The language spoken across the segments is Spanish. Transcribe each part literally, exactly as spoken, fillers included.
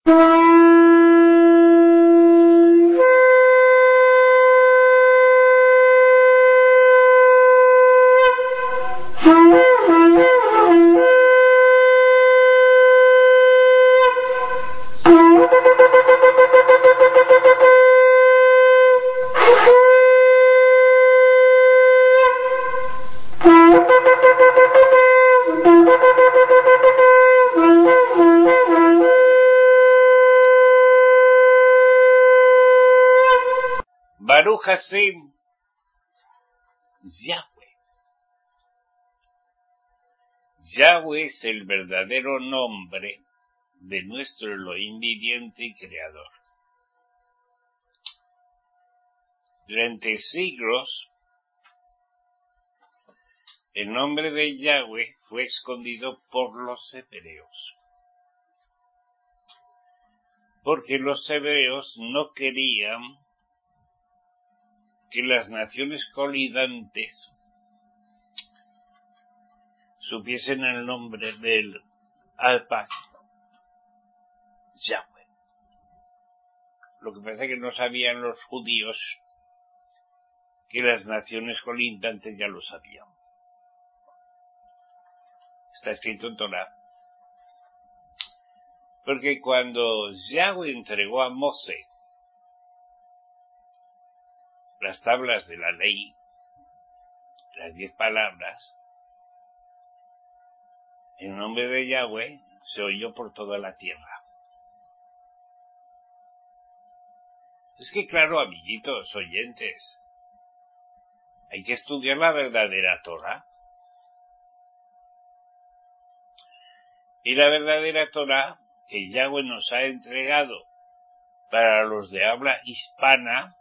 Baruch Hashem, Yahweh. Yahweh es el verdadero nombre de nuestro Elohim viviente y creador. Durante siglos, el nombre de Yahweh fue escondido por los hebreos, porque los hebreos no querían que las naciones colindantes supiesen el nombre del Alpa Yahweh. Lo que pasa es que no sabían los judíos que las naciones colindantes ya lo sabían. Está escrito en Torah. Porque cuando Yahweh entregó a Moshe las tablas de la ley, las diez palabras, el nombre de Yahweh se oyó por toda la tierra. Es que claro, amiguitos, oyentes, hay que estudiar la verdadera Torah. Y la verdadera Torah que Yahweh nos ha entregado para los de habla hispana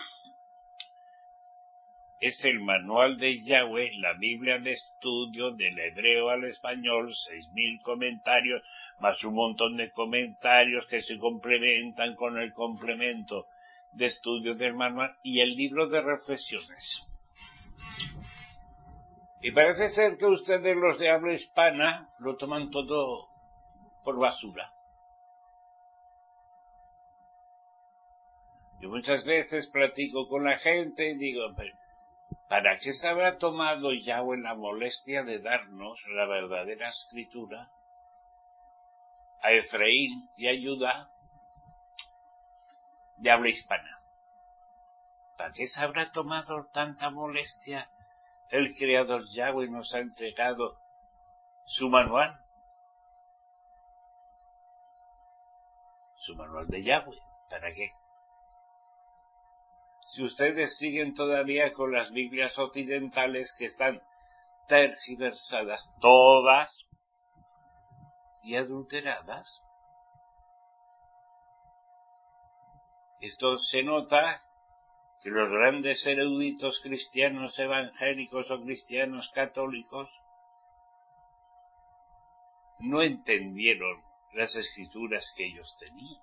es el manual de Yahweh, la Biblia de estudio del hebreo al español, seis mil comentarios, más un montón de comentarios que se complementan con el complemento de estudio del manual y el libro de reflexiones. Y parece ser que ustedes, los de habla hispana, lo toman todo por basura. Yo muchas veces platico con la gente y digo, ¿para qué se habrá tomado Yahweh la molestia de darnos la verdadera escritura a Efraín y a Judá de habla hispana? ¿Para qué se habrá tomado tanta molestia? El Creador Yahweh nos ha entregado su manual, su manual de Yahweh. ¿Para qué? Si ustedes siguen todavía con las Biblias occidentales que están tergiversadas todas y adulteradas, esto se nota que los grandes eruditos cristianos evangélicos o cristianos católicos no entendieron las escrituras que ellos tenían.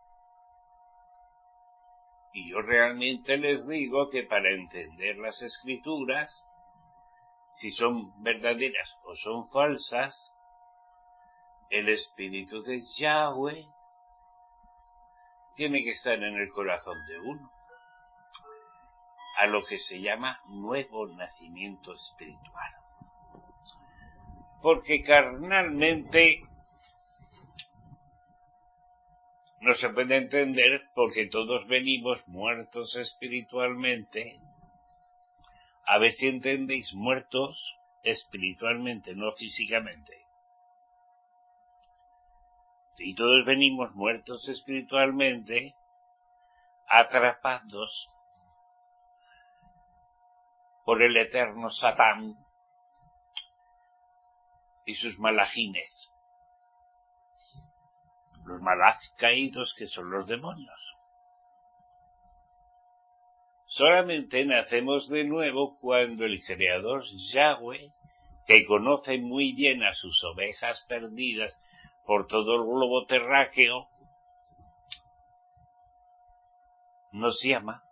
Y yo realmente les digo que para entender las escrituras, si son verdaderas o son falsas, el espíritu de Yahweh tiene que estar en el corazón de uno, a lo que se llama nuevo nacimiento espiritual. Porque carnalmente no se puede entender, porque todos venimos muertos espiritualmente. A ver si entendéis, muertos espiritualmente, no físicamente. Y todos venimos muertos espiritualmente, atrapados por el eterno Satán y sus malajines. Los malaj caídos, que son los demonios. Solamente nacemos de nuevo cuando el Creador Yahweh, que conoce muy bien a sus ovejas perdidas por todo el globo terráqueo, nos llama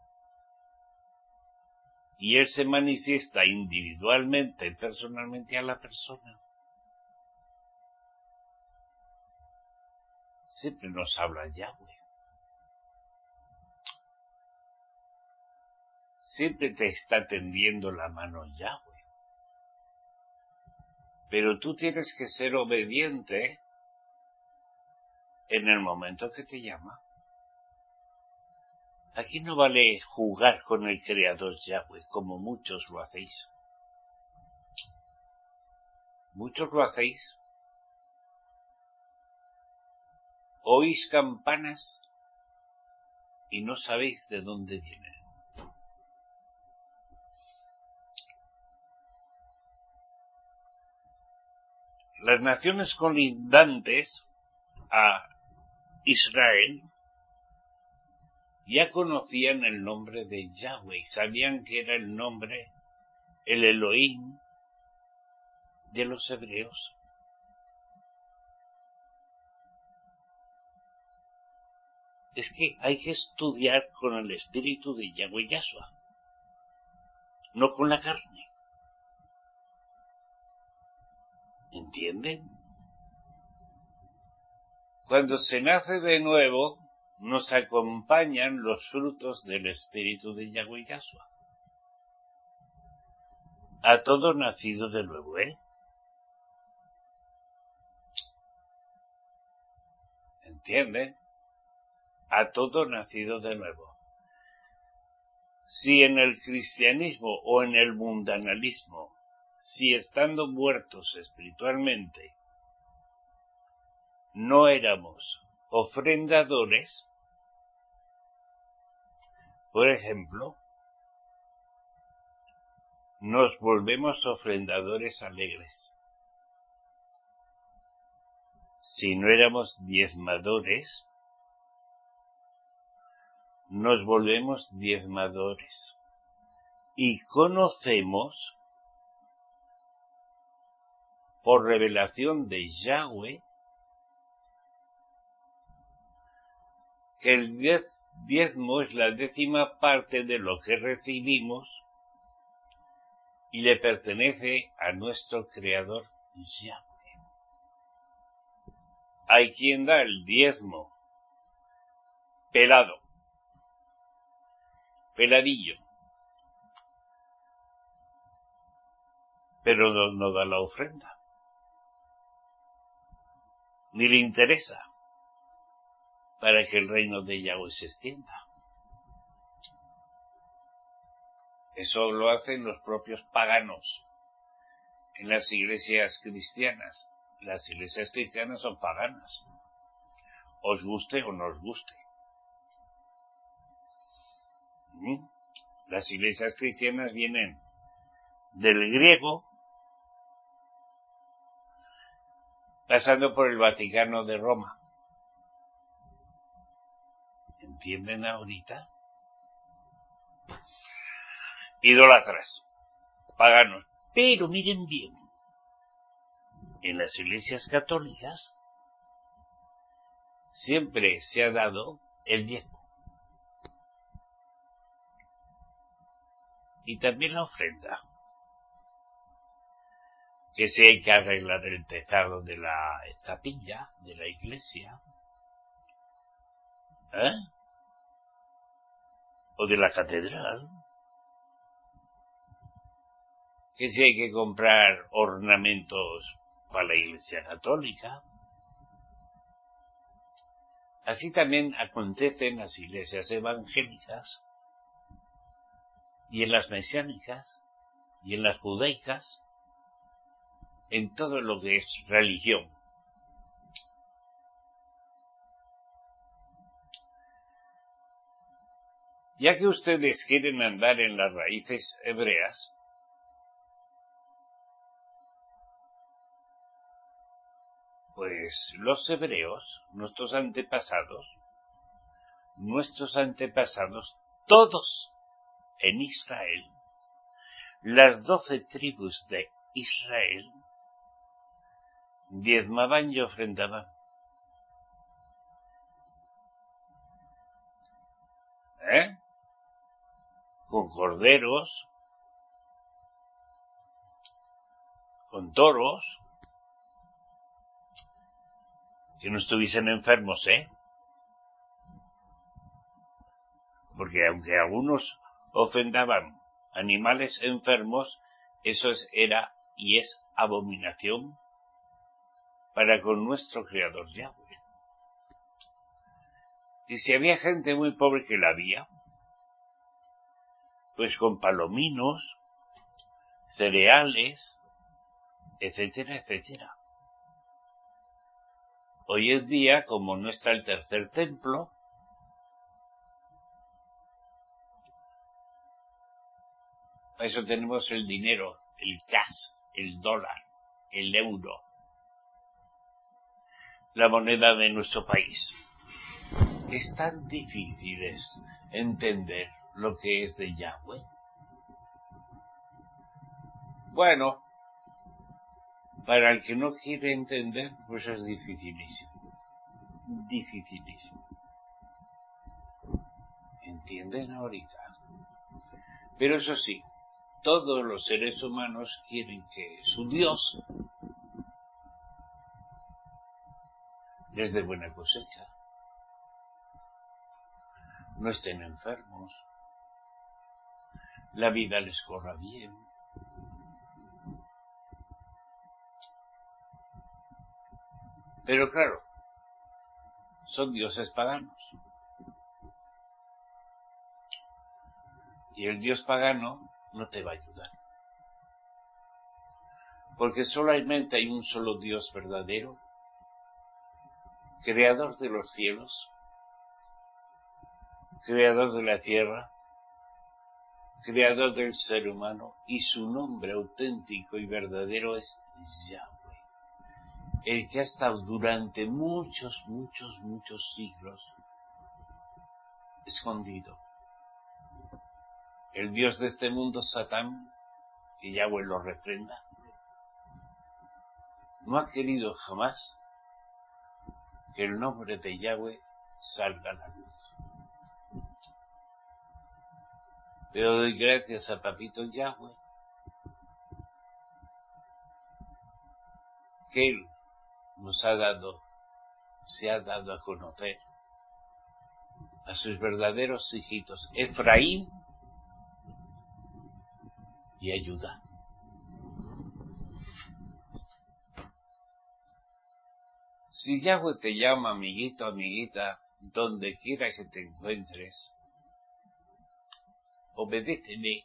y Él se manifiesta individualmente, personalmente a la persona. siempre nos habla Yahweh. Siempre te está tendiendo la mano Yahweh. Pero tú tienes que ser obediente en el momento que te llama. Aquí no vale jugar con el Creador Yahweh, como muchos lo hacéis. Muchos lo hacéis. Oís campanas y no sabéis de dónde vienen. Las naciones colindantes a Israel ya conocían el nombre de Yahweh, sabían que era el nombre, el Elohim de los hebreos. Es que hay que estudiar con el espíritu de Yahweh Yahshua, no con la carne. ¿Entienden? Cuando se nace de nuevo, nos acompañan los frutos del espíritu de Yahweh Yahshua. A todo nacido de nuevo, ¿eh? ¿Entienden? A todo nacido de nuevo. Si en el cristianismo o en el mundanalismo, si estando muertos espiritualmente, no éramos ofrendadores, por ejemplo, nos volvemos ofrendadores alegres. Si no éramos diezmadores, nos volvemos diezmadores. Y conocemos, por revelación de Yahweh, que el diezmo es la décima parte de lo que recibimos y le pertenece a nuestro Creador Yahweh. Hay quien da el diezmo pelado, peladillo, pero no, no da la ofrenda, ni le interesa para que el reino de Yahweh se extienda. Eso lo hacen los propios paganos en las iglesias cristianas. Las iglesias cristianas son paganas, os guste o no os guste. ¿Mm? Las iglesias cristianas vienen del griego, pasando por el Vaticano de Roma. ¿Entienden ahorita? Idólatras, paganos. Pero miren bien, en las iglesias católicas siempre se ha dado el diezmo. Y también la ofrenda. Que si hay que arreglar el tejado de la capilla, de la iglesia, ¿eh? O de la catedral. Que si hay que comprar ornamentos para la iglesia católica. Así también acontece en las iglesias evangélicas y en las mesiánicas y en las judaicas, en todo lo que es religión. Ya que ustedes quieren andar en las raíces hebreas, pues los hebreos, nuestros antepasados, nuestros antepasados, todos en Israel, las doce tribus de Israel, diezmaban y ofrendaban. ¿Eh? Con corderos, con toros, que no estuviesen enfermos, ¿eh? Porque aunque algunos ofendaban animales enfermos, eso es, era y es abominación para con nuestro Creador Yahweh. Y si había gente muy pobre, que la había, pues con palominos, cereales, etcétera, etcétera. Hoy en día, como no está el tercer templo, para eso tenemos el dinero, el cash, el dólar, el euro, la moneda de nuestro país. Es tan difícil entender lo que es de Yahweh. Bueno, para el que no quiere entender, pues es dificilísimo. Dificilísimo. ¿Entienden ahorita? Pero eso sí, todos los seres humanos quieren que su Dios les dé buena cosecha, no estén enfermos, la vida les corra bien. Pero claro, son dioses paganos. Y el dios pagano no te va a ayudar. Porque solamente hay un solo Dios verdadero, creador de los cielos, creador de la tierra, creador del ser humano, y su nombre auténtico y verdadero es Yahweh, el que ha estado durante muchos, muchos, muchos siglos escondido. El Dios de este mundo, Satán, que Yahweh lo reprenda, no ha querido jamás que el nombre de Yahweh salga a la luz. Pero doy gracias a Papito Yahweh que Él nos ha dado, se ha dado a conocer a sus verdaderos hijitos, Efraín y Judá. Si Yahweh te llama, amiguito, amiguita, donde quiera que te encuentres, obedécele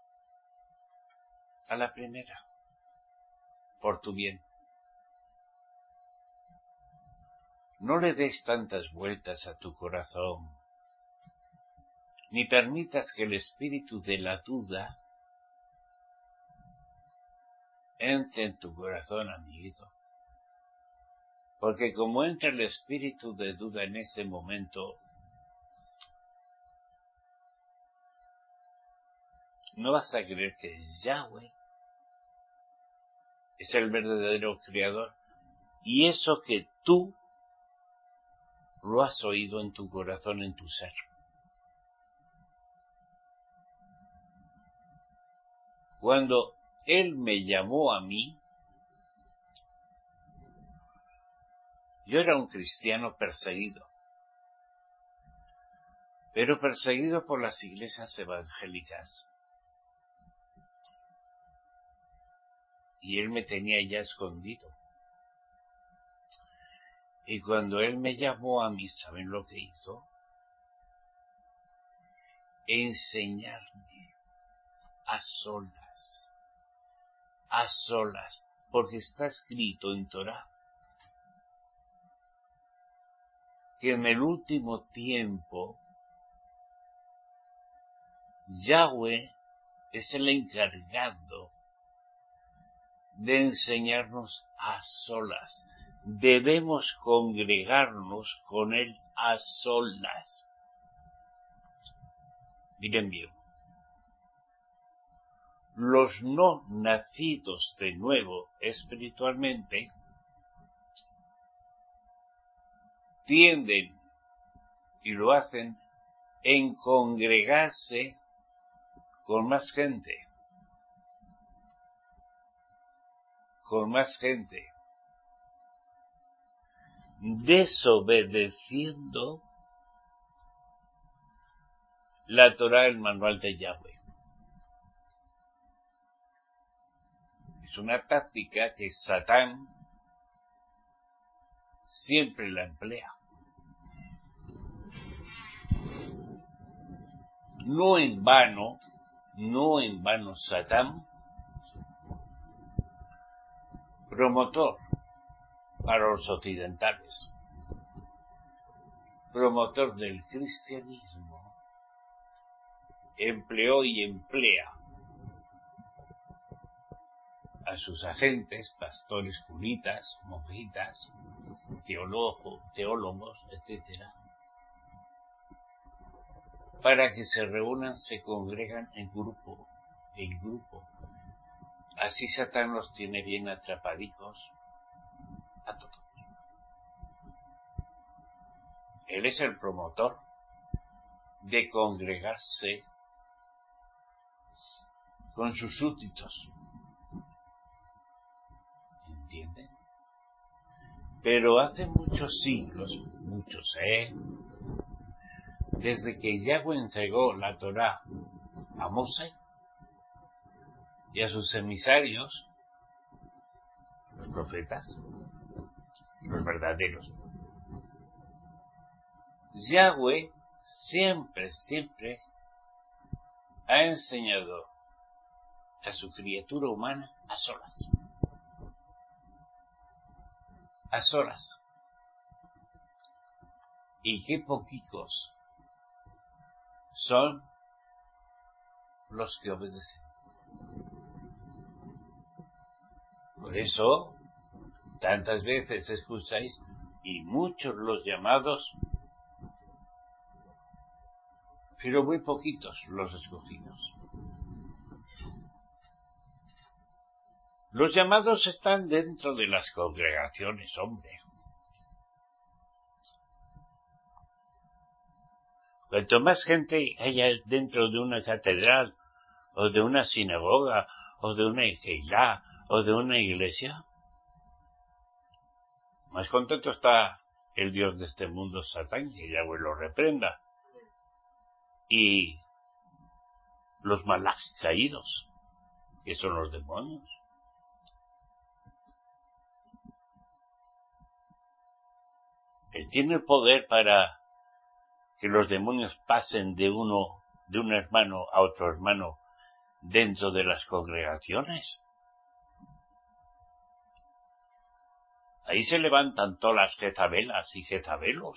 a la primera, por tu bien. No le des tantas vueltas a tu corazón, ni permitas que el espíritu de la duda entre en tu corazón, amiguito. Porque como entra el espíritu de duda en ese momento, no vas a creer que Yahweh es el verdadero creador, y eso que tú lo has oído en tu corazón, en tu ser. Cuando Él me llamó a mí, yo era un cristiano perseguido, pero perseguido por las iglesias evangélicas. Y Él me tenía ya escondido. Y cuando Él me llamó a mí, ¿saben lo que hizo? Enseñarme a solas, a solas, porque está escrito en Torá que en el último tiempo Yahweh es el encargado de enseñarnos a solas. Debemos congregarnos con Él a solas. Miren bien, los no nacidos de nuevo espiritualmente tienden, y lo hacen, en congregarse con más gente, con más gente. desobedeciendo la Torá, el manual de Yahweh. Es una táctica que Satán siempre la emplea. No en vano, no en vano Satán, promotor para los occidentales, promotor del cristianismo, empleó y emplea a sus agentes, pastores, curitas, monjitas, teólogos, teólogos, etcétera, para que se reúnan, se congregan en grupo, en grupo. Así Satán los tiene bien atrapadicos a todos. Él es el promotor de congregarse con sus súbditos. ¿Entienden? Pero hace muchos siglos, muchos, ¿eh? Desde que Yahweh entregó la Torá a Moshe y a sus emisarios, los profetas, los verdaderos, Yahweh siempre, siempre ha enseñado a su criatura humana a solas. A solas. Y qué poquitos son los que obedecen. Por eso, tantas veces escucháis, y muchos los llamados, pero muy poquitos los escogidos. Los llamados están dentro de las congregaciones, hombre. Cuanto más gente haya dentro de una catedral, o de una sinagoga, o de una keilah, o de una iglesia, más contento está el Dios de este mundo, Satán, que Yahweh lo reprenda. Y los malach caídos, que son los demonios. Él tiene el poder para que los demonios pasen de uno, de un hermano a otro hermano dentro de las congregaciones. Ahí se levantan todas las jezabelas y jezabelos.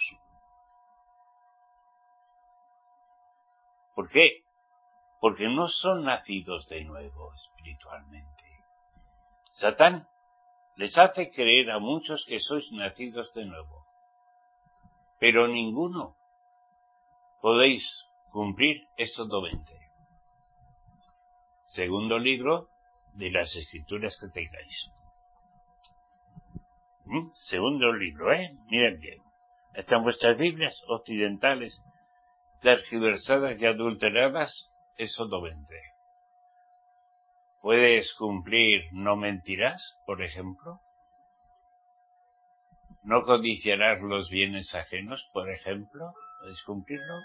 ¿Por qué? Porque no son nacidos de nuevo espiritualmente. Satán les hace creer a muchos que sois nacidos de nuevo, pero ninguno podéis cumplir Éxodo veinte. Segundo libro de las Escrituras que tengáis. ¿Mm? Segundo libro, ¿eh? Miren bien. Están vuestras Biblias occidentales, tergiversadas y adulteradas, Éxodo veinte. ¿Puedes cumplir no mentirás, por ejemplo? ¿No codiciarás los bienes ajenos, por ejemplo? ¿Puedes cumplirlo?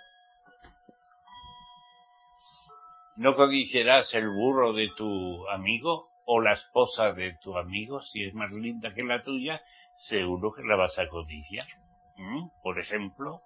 ¿No codiciarás el burro de tu amigo o la esposa de tu amigo? Si es más linda que la tuya, seguro que la vas a codiciar. ¿Mm? Por ejemplo,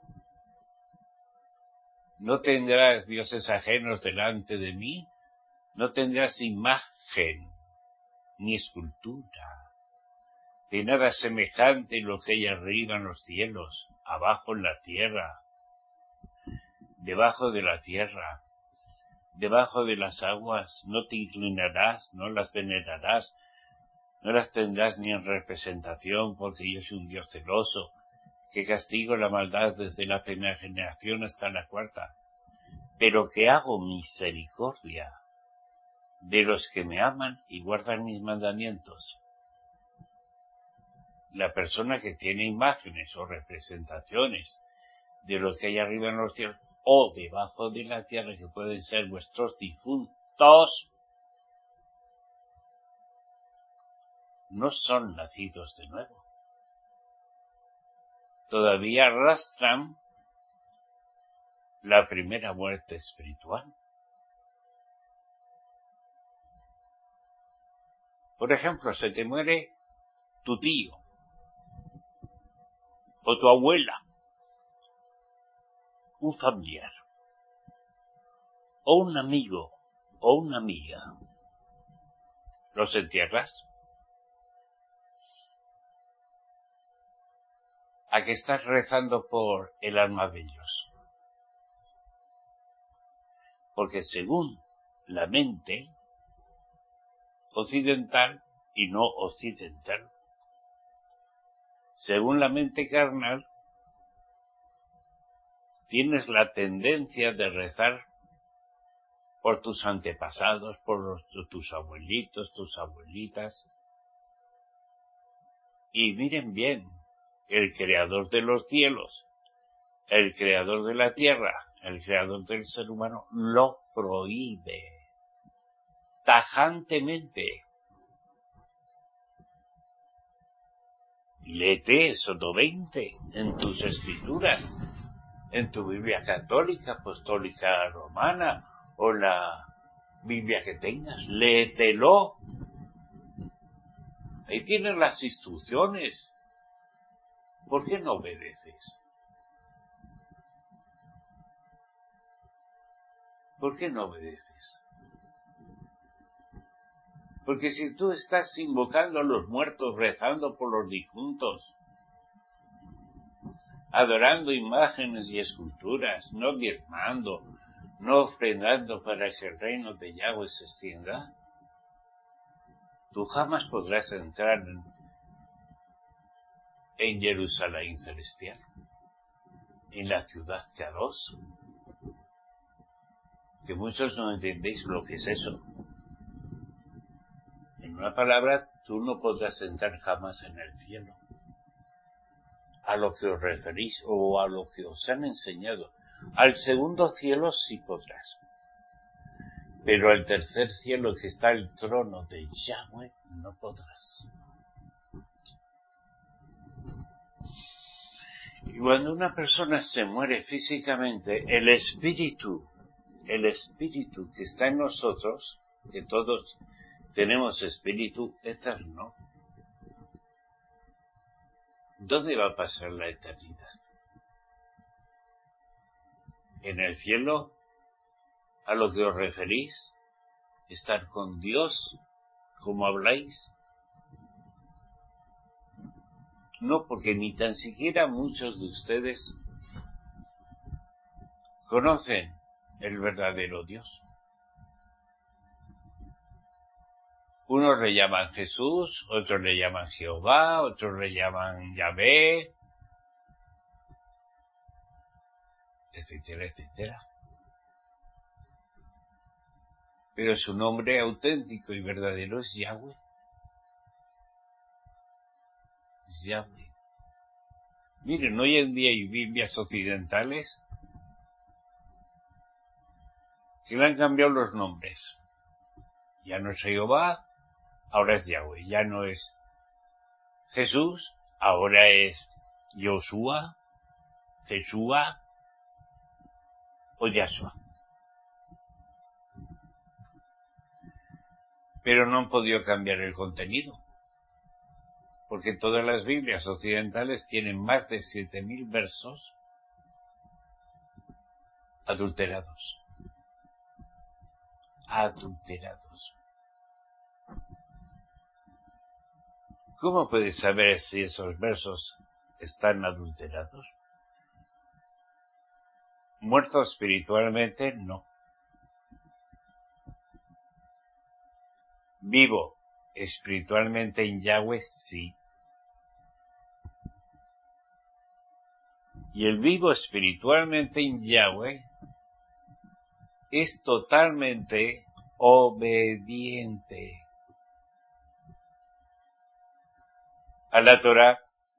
¿no tendrás dioses ajenos delante de mí? ¿No tendrás imagen ni escultura de nada semejante en lo que hay arriba en los cielos, abajo en la tierra, debajo de la tierra, debajo de las aguas? No te inclinarás, no las venerarás, no las tendrás ni en representación, porque yo soy un Dios celoso, que castigo la maldad desde la primera generación hasta la cuarta, pero que hago misericordia de los que me aman y guardan mis mandamientos. La persona que tiene imágenes o representaciones de lo que hay arriba en los cielos o debajo de la tierra, que pueden ser vuestros difuntos, no son nacidos de nuevo. todavía arrastran la primera muerte espiritual. Por ejemplo, se te muere tu tío, o tu abuela, un familiar, o un amigo, o una amiga. ¿Los entierras? ¿A que estás rezando por el alma de ellos? Porque según la mente occidental y no occidental, según la mente carnal, tienes la tendencia de rezar por tus antepasados, por los, tus abuelitos, tus abuelitas. Y miren bien, el creador de los cielos, el creador de la tierra, el creador del ser humano, lo prohíbe tajantemente. Léete Soto veinte en tus escrituras, en tu Biblia católica, apostólica romana, o la Biblia que tengas, léetelo. Ahí tienes las instrucciones. ¿Por qué no obedeces? ¿Por qué no obedeces? Porque si tú estás invocando a los muertos, rezando por los difuntos, adorando imágenes y esculturas, no diezmando, no ofrendando para que el reino de Yahweh se extienda, tú jamás podrás entrar en, en Jerusalén celestial, en la ciudad Kadosh, que muchos no entendéis lo que es eso. En una palabra, tú no podrás entrar jamás en el cielo. A lo que os referís o a lo que os han enseñado. Al segundo cielo sí podrás. Pero al tercer cielo, que está el trono de Yahweh, no podrás. Y cuando una persona se muere físicamente, el espíritu, el espíritu que está en nosotros, que todos tenemos espíritu eterno, ¿dónde va a pasar la eternidad? ¿En el cielo? ¿A lo que os referís? ¿Estar con Dios, como habláis? No, porque ni tan siquiera muchos de ustedes conocen el verdadero Dios. Unos le llaman Jesús, otros le llaman Jehová, otros le llaman Yahvé, etcétera, etcétera. Pero su nombre auténtico y verdadero es Yahweh. Es Yahweh. Miren, hoy en día hay Biblias occidentales que le han cambiado los nombres. Ya no es Jehová, ahora es Yahweh. Ya no es Jesús, ahora es Joshua, Jeshua o Yahshua. Pero no han podido cambiar el contenido, porque todas las Biblias occidentales tienen más de siete mil versos adulterados. Adulterados. ¿Cómo puedes saber si esos versos están adulterados? Muertos espiritualmente, no. Vivo espiritualmente en Yahweh, sí. Y el vivo espiritualmente en Yahweh es totalmente obediente a la Torah.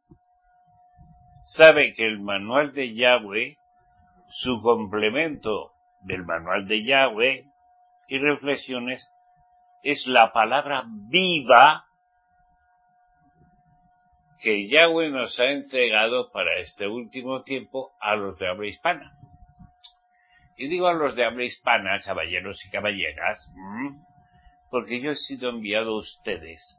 Sabe que el manual de Yahweh, su complemento del manual de Yahweh y reflexiones, es la palabra viva que Yahweh nos ha entregado para este último tiempo a los de habla hispana. Y digo a los de habla hispana, caballeros y caballeras, porque yo he sido enviado a ustedes.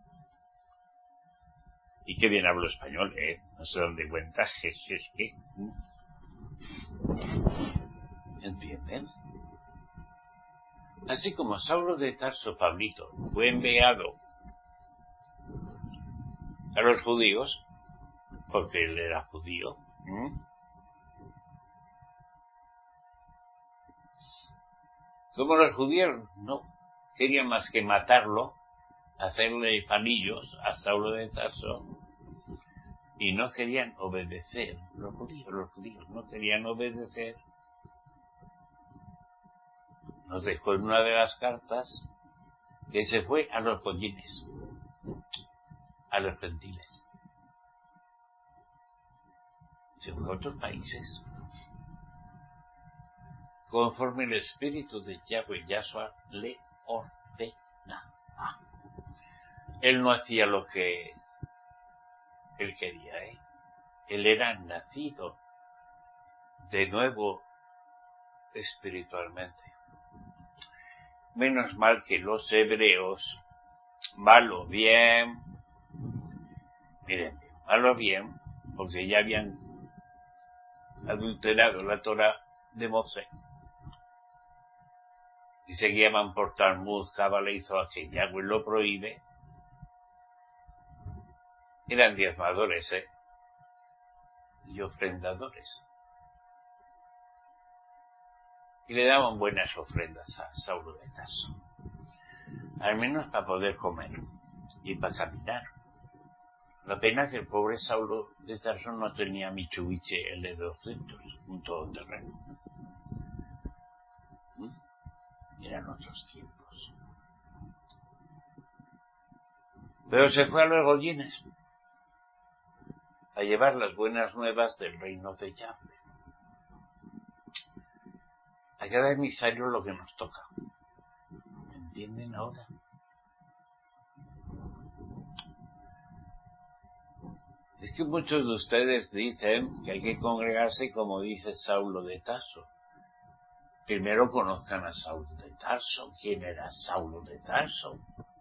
Y qué bien hablo español, ¿eh? No sé dónde cuenta, es que... ¿Entienden? Así como Saulo de Tarso, Pablito, fue enviado a los judíos, porque él era judío, ¿Mm? como los judíos no querían más que matarlo, hacerle palillos a Saulo de Tarso, y no querían obedecer, los judíos, los judíos no querían obedecer, nos dejó en una de las cartas que se fue a los pollines, a los gentiles, se fue a otros países, conforme el espíritu de Yahweh Yahshua le ordenaba. Él no hacía lo que él quería, ¿eh? Él era nacido de nuevo espiritualmente. Menos mal que los hebreos, malo bien, miren, malo bien, porque ya habían adulterado la Torah de Mosé. Y se guiaban por Talmud, Cábala y Zohar, que Yahweh lo prohíbe. Eran diezmadores, ¿eh? Y ofrendadores. Y le daban buenas ofrendas a Saulo de Tarso. Al menos para poder comer y para caminar. La pena que el pobre Saulo de Tarso no tenía Mitsubishi L doscientos, un todoterreno. ¿Mm? Eran otros tiempos. Pero se fue a los Goyines a llevar las buenas nuevas del reino de Yahweh. A cada emisario lo que nos toca. ¿Me entienden ahora? Es que muchos de ustedes dicen que hay que congregarse como dice Saulo de Tarso. Primero conozcan a Saulo de Tarso. ¿Quién era Saulo de Tarso?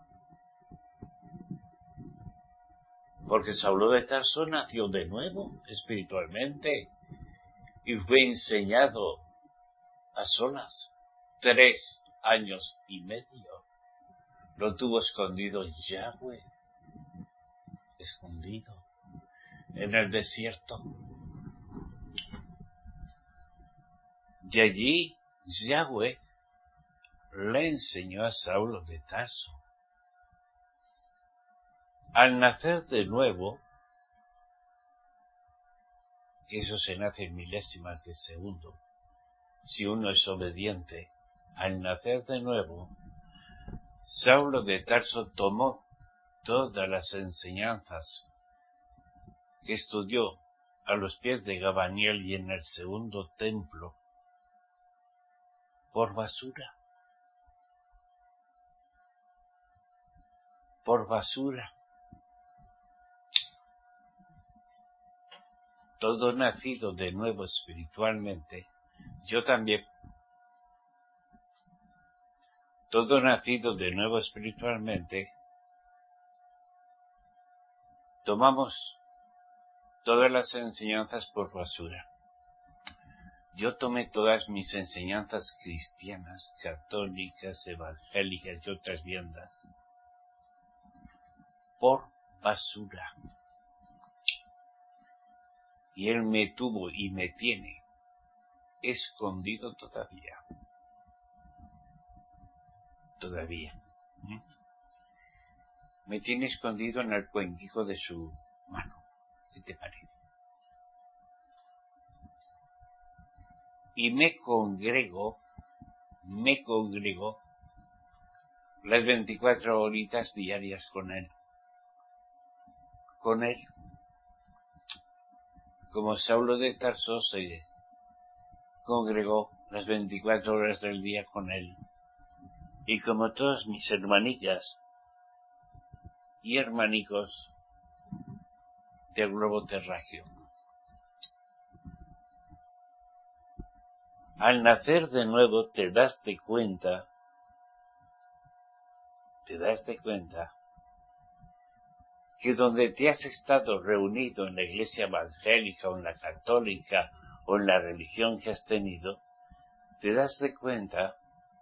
Porque Saulo de Tarso nació de nuevo, espiritualmente, y fue enseñado a solas, tres años y medio. Lo tuvo escondido Yahweh, escondido, en el desierto. Y allí Yahweh le enseñó a Saulo de Tarso. Al nacer de nuevo, que eso se nace en milésimas de segundo, si uno es obediente, al nacer de nuevo, Saulo de Tarso tomó todas las enseñanzas que estudió a los pies de Gamaliel y en el segundo templo por basura. Por basura. Todo nacido de nuevo espiritualmente, yo también, todo nacido de nuevo espiritualmente, tomamos todas las enseñanzas por basura. Yo tomé todas mis enseñanzas cristianas, católicas, evangélicas y otras viandas por basura. Y él me tuvo y me tiene escondido todavía. Todavía. ¿Mm? Me tiene escondido en el cuenquico de su mano. ¿Qué te parece? Y me congrego, me congrego las veinticuatro horitas diarias con él. Con él. Como Saulo de Tarso se congregó las veinticuatro horas del día con él. Y como todas mis hermanillas y hermanicos del globo terráqueo. Al nacer de nuevo te das de cuenta, te das de cuenta que donde te has estado reunido en la iglesia evangélica o en la católica o en la religión que has tenido, te das de cuenta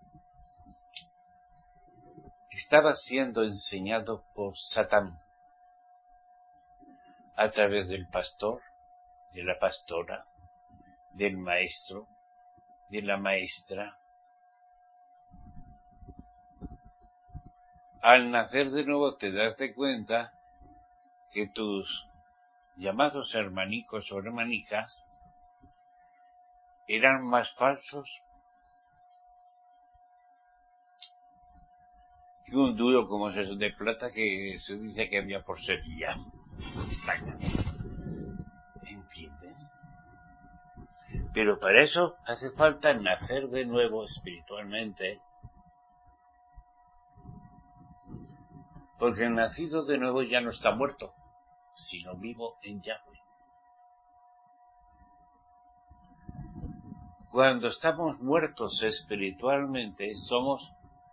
que estabas siendo enseñado por Satán a través del pastor, de la pastora, del maestro, de la maestra. Al nacer de nuevo te das de cuenta que tus llamados hermanicos o hermanicas eran más falsos que un duro como es eso de plata que se dice que había por Sevilla, España. ¿Entienden? Pero para eso hace falta nacer de nuevo espiritualmente, porque el nacido de nuevo ya no está muerto, sino vivo en Yahweh. Cuando estamos muertos espiritualmente, somos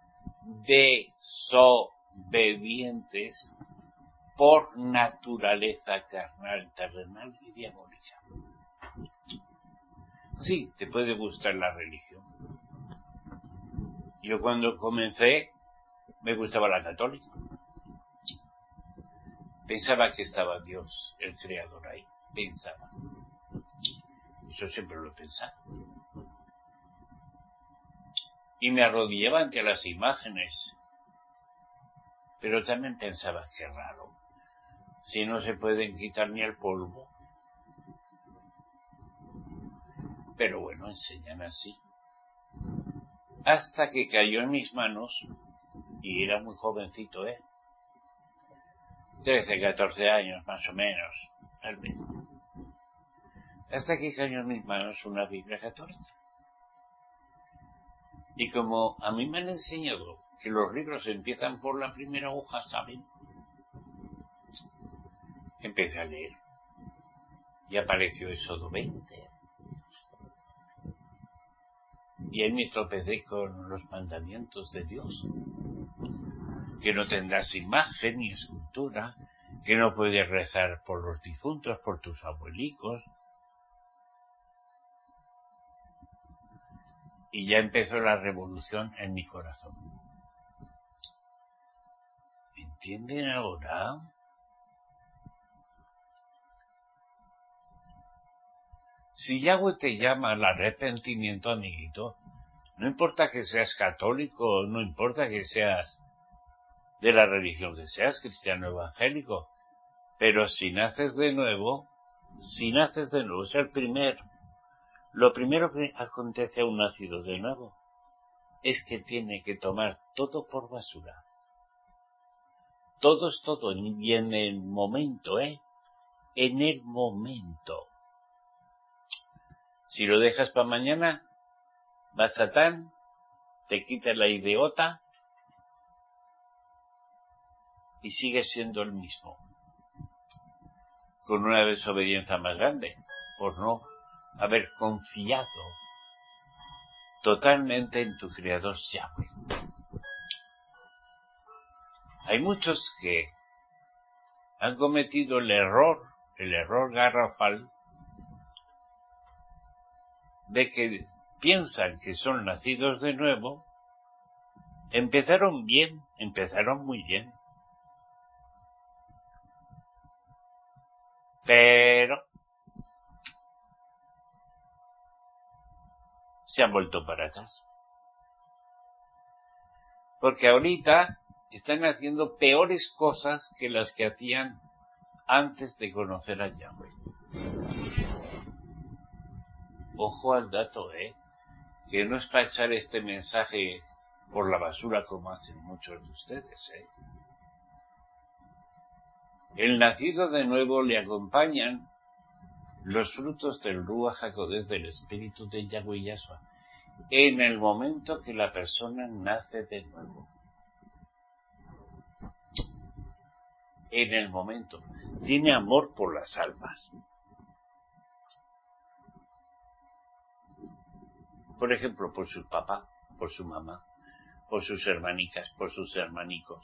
desobedientes por naturaleza carnal, terrenal y diabólica. Sí, te puede gustar la religión. Yo cuando comencé, me gustaba la católica. Pensaba que estaba Dios, el Creador, ahí. Pensaba. Eso siempre lo he pensado. Y me arrodillaba ante las imágenes. Pero también pensaba, qué raro. Si no se pueden quitar ni el polvo. Pero bueno, enseñan así. Hasta que cayó en mis manos, y era muy jovencito, ¿eh? trece, catorce años, más o menos, tal vez. Hasta que cayó en mis manos una Biblia católica. Y como a mí me han enseñado que los libros empiezan por la primera hoja, ¿saben? Empecé a leer. Y apareció Éxodo veinte. Y ahí me tropecé con los mandamientos de Dios. Que no tendrás imagen ni escultura, que no puedes rezar por los difuntos, por tus abuelicos. Y ya empezó la revolución en mi corazón. ¿Entienden ahora? Si Yahweh te llama al arrepentimiento, amiguito, no importa que seas católico, no importa que seas de la religión que seas, cristiano evangélico, pero si naces de nuevo, si naces de nuevo, es el primero. Lo primero que acontece a un nacido de nuevo es que tiene que tomar todo por basura. Todo es todo, y en el momento, ¿eh? En el momento. Si lo dejas para mañana, va Satán, te quita la idiota y sigues siendo el mismo. Con una desobediencia más grande, por no haber confiado totalmente en tu Creador Yahweh. Hay muchos que han cometido el error, el error garrafal, de que piensan que son nacidos de nuevo, empezaron bien, empezaron muy bien, pero se han vuelto para atrás. Porque ahorita están haciendo peores cosas que las que hacían antes de conocer a Yahweh. Ojo al dato, ¿eh? Que no es para echar este mensaje por la basura como hacen muchos de ustedes, ¿eh? El nacido de nuevo le acompañan los frutos del Ruach HaKodesh, del Espíritu de Yahweh Yahshua, en el momento que la persona nace de nuevo. en el momento. Tiene amor por las almas. Por ejemplo, por su papá, por su mamá, por sus hermanicas, por sus hermanicos.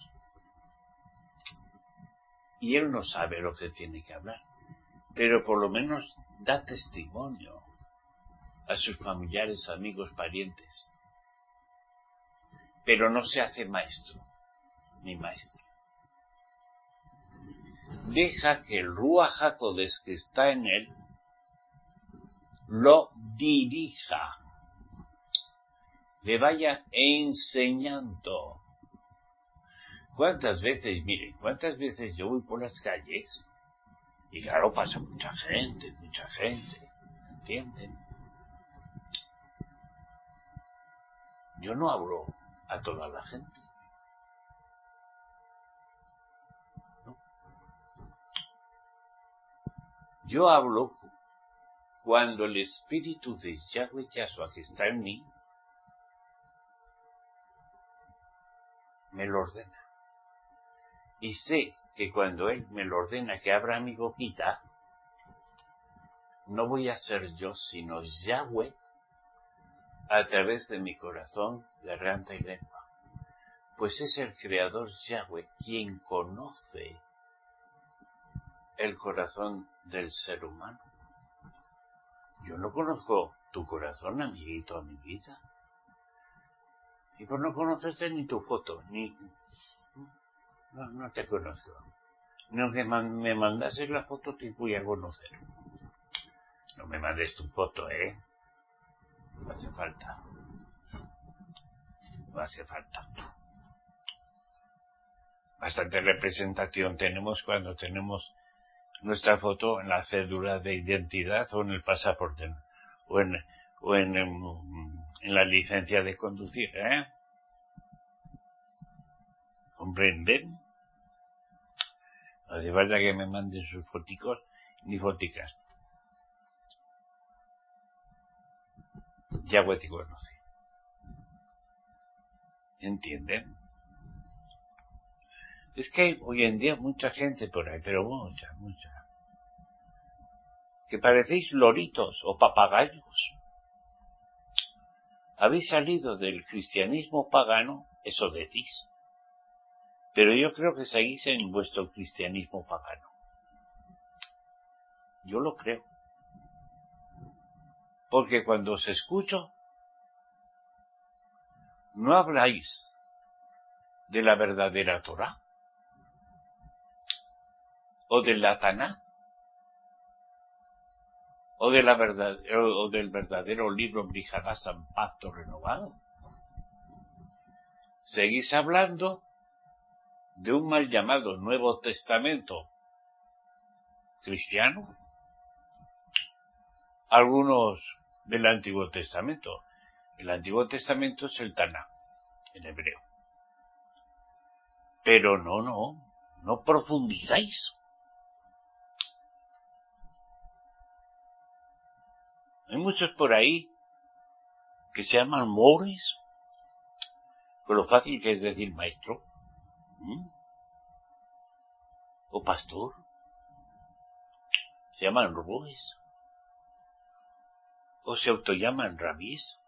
Y él no sabe lo que tiene que hablar, pero por lo menos da testimonio a sus familiares, amigos, parientes. Pero no se hace maestro, ni maestra. Deja que el Ruach HaKodesh que está en él lo dirija, le vaya enseñando. ¿Cuántas veces, miren, cuántas veces yo voy por las calles y claro, pasa mucha gente, mucha gente, ¿entienden? Yo no hablo a toda la gente. ¿No? Yo hablo cuando el espíritu de Yahweh Yahshua que está en mí me lo ordena. Y sé que cuando Él me lo ordena que abra mi boquita, no voy a ser yo, sino Yahweh, a través de mi corazón, garganta y lengua. Pues es el Creador Yahweh quien conoce el corazón del ser humano. Yo no conozco tu corazón, amiguito, amiguita. Y por no conocerte ni tu foto, ni... No, no te conozco. No que me mandases la foto te voy a conocer. No me mandes tu foto, ¿eh? No hace falta. No hace falta. Bastante representación tenemos cuando tenemos nuestra foto en la cédula de identidad o en el pasaporte o en, o en, en, en la licencia de conducir, ¿eh? ¿Comprenden? No hace falta que me manden sus foticos ni foticas. Yahweh te conoce. ¿Entienden? Es que hay hoy en día mucha gente por ahí, pero mucha, mucha, que parecéis loritos o papagayos. Habéis salido del cristianismo pagano, eso decís. Pero yo creo que seguís en vuestro cristianismo pagano. Yo lo creo. Porque cuando os escucho, no habláis de la verdadera Torá, o del Taná, o de la verdad, o del verdadero libro Brihadasan, Pacto Renovado. Seguís hablando de un mal llamado Nuevo Testamento cristiano, algunos del Antiguo Testamento. El Antiguo Testamento es el Taná, en hebreo. Pero no, no, no profundizáis. Hay muchos por ahí que se llaman mores, con lo fácil que es decir maestro, ¿Mm? o pastor. Se llaman roes, o se autollaman rabís.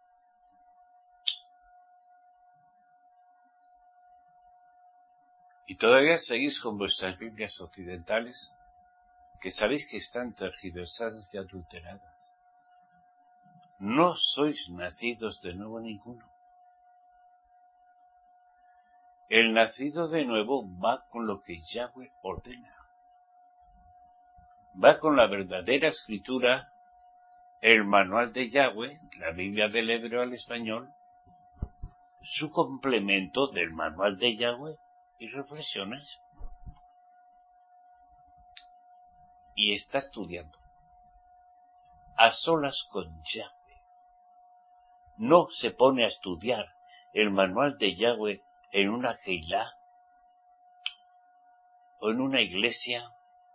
Y todavía seguís con vuestras Biblias occidentales, que sabéis que están tergiversadas y adulteradas. No sois nacidos de nuevo ninguno. El nacido de nuevo va con lo que Yahweh ordena. Va con la verdadera escritura, el manual de Yahweh, la Biblia del hebreo al español, su complemento del manual de Yahweh y reflexiones. Y está estudiando a solas con Yahweh. No se pone a estudiar el manual de Yahweh en una Keilah o en una iglesia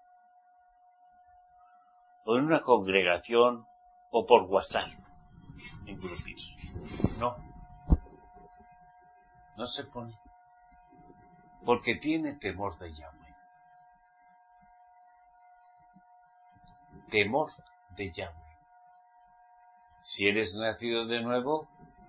o en una congregación o por WhatsApp en grupos. No, no se pone porque tiene temor de Yahweh. temor de Yahweh. Si eres nacido de nuevo,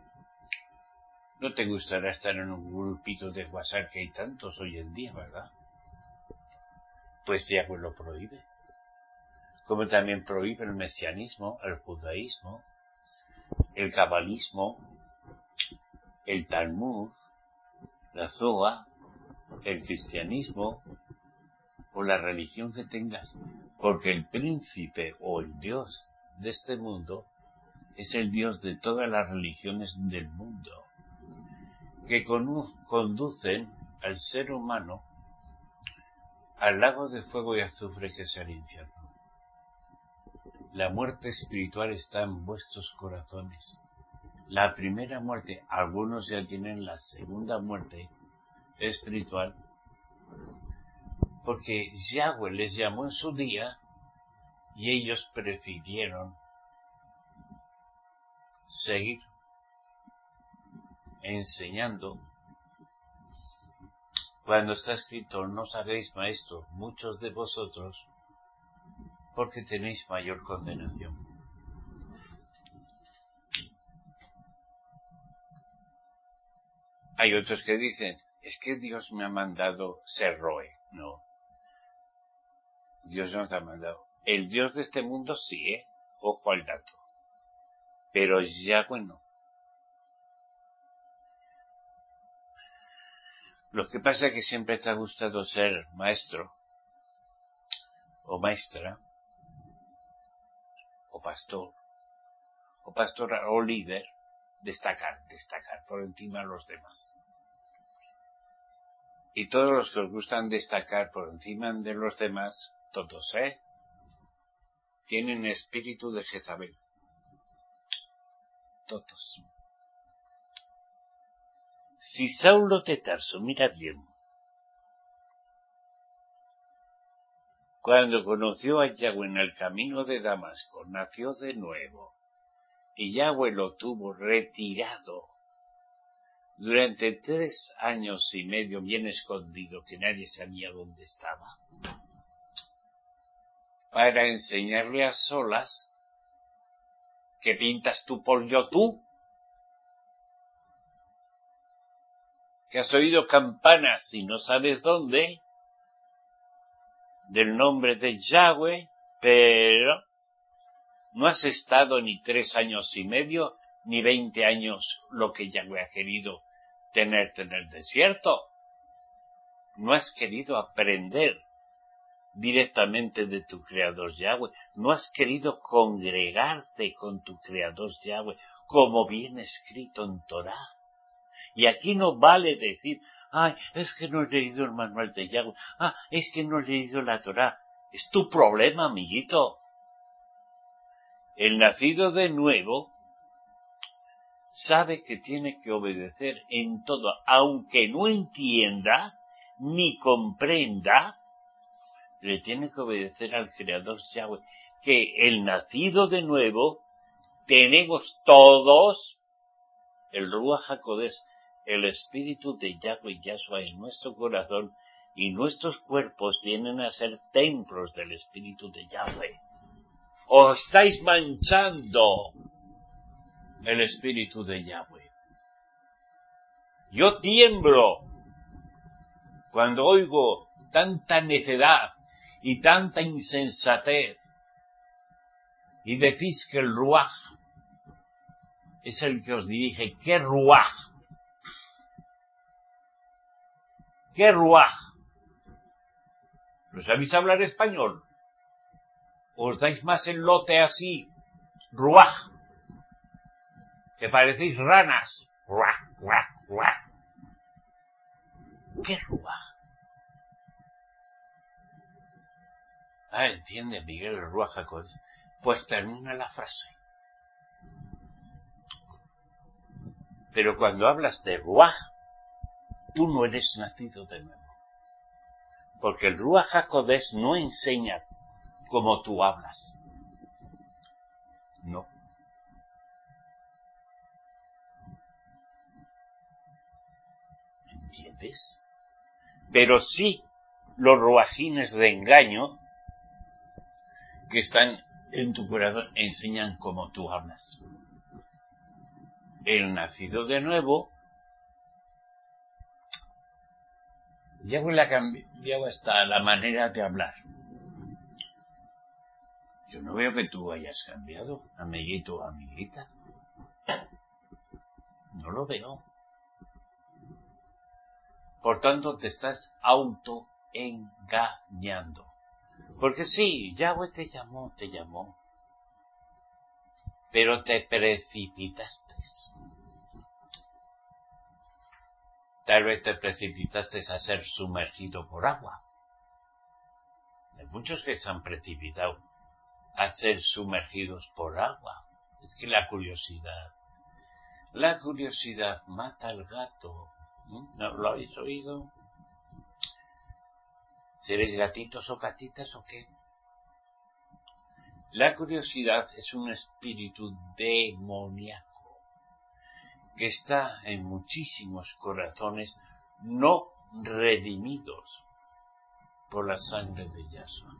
no te gustará estar en un grupito de WhatsApp que hay tantos hoy en día, ¿verdad? Pues Yahweh lo prohíbe. Como también prohíbe el mesianismo, el judaísmo, el cabalismo, el Talmud, la Zohar, el cristianismo o la religión que tengas, porque el príncipe o el Dios de este mundo es el Dios de todas las religiones del mundo, que conducen al ser humano al lago de fuego y azufre que es el infierno. La muerte espiritual está en vuestros corazones. La primera muerte, algunos ya tienen la segunda muerte espiritual, porque Yahweh les llamó en su día y ellos prefirieron seguir enseñando. Cuando está escrito, no os hagáis maestros muchos de vosotros, porque tenéis mayor condenación. Hay otros que dicen, es que Dios me ha mandado ser roe. No, Dios no te ha mandado. El Dios de este mundo sí, ¿eh? Ojo al dato. Pero Yahweh no. Lo que pasa es que siempre te ha gustado ser maestro, o maestra, o pastor, o pastora, o líder, destacar, destacar por encima de los demás. Y todos los que os gustan destacar por encima de los demás, todos, ¿eh? Tienen espíritu de Jezabel. Todos. Si Saulo de Tarso, mirad bien, cuando conoció a Yahweh en el camino de Damasco, nació de nuevo, y Yahweh lo tuvo retirado durante tres años y medio bien escondido, que nadie sabía dónde estaba, para enseñarle a solas que pintas tú por yo tú, que has oído campanas y no sabes dónde, del nombre de Yahweh, pero no has estado ni tres años y medio, ni veinte años lo que Yahweh ha querido tenerte en el desierto. No has querido aprender directamente de tu Creador Yahweh. No has querido congregarte con tu Creador Yahweh, como viene escrito en Torá. Y aquí no vale decir, ay, es que no he leído el manual de Yahweh, ah, es que no he leído la Torá. Es tu problema, amiguito. El nacido de nuevo sabe que tiene que obedecer en todo, aunque no entienda ni comprenda, le tiene que obedecer al Creador Yahweh, que el nacido de nuevo tenemos todos el Ruach HaKodesh, el espíritu de Yahweh Yahshua en nuestro corazón, y nuestros cuerpos vienen a ser templos del espíritu de Yahweh. Os estáis manchando el espíritu de Yahweh. Yo tiemblo cuando oigo tanta necedad y tanta insensatez y decís que el Ruach es el que os dirige. ¿Qué Ruach? ¿Qué Ruach? ¿No sabéis hablar español? ¿Os dais más el lote así? Ruach. Que parecéis ranas. Ruach, ruach, ruach. ¿Qué Ruach? Ah, entiende, Miguel, el Ruach HaKodesh. Pues termina la frase. Pero cuando hablas de Ruach, tú no eres nacido de nuevo. Porque el Ruach HaKodesh no enseña como tú hablas. No. ¿Entiendes? Pero sí, los ruajines de engaño, que están en tu corazón enseñan cómo tú hablas. El nacido de nuevo, Yahweh le ha cambiado hasta la manera de hablar. Yo no veo que tú hayas cambiado, amiguito o amiguita. No lo veo. Por tanto, te estás autoengañando. Porque sí, Yahweh te llamó, te llamó. Pero te precipitaste. Tal vez te precipitaste a ser sumergido por agua. Hay muchos que se han precipitado a ser sumergidos por agua. Es que la curiosidad, la curiosidad mata al gato. ¿No lo habéis oído? ¿Seréis gatitos o gatitas o qué? La curiosidad es un espíritu demoníaco que está en muchísimos corazones no redimidos por la sangre de Yahshua.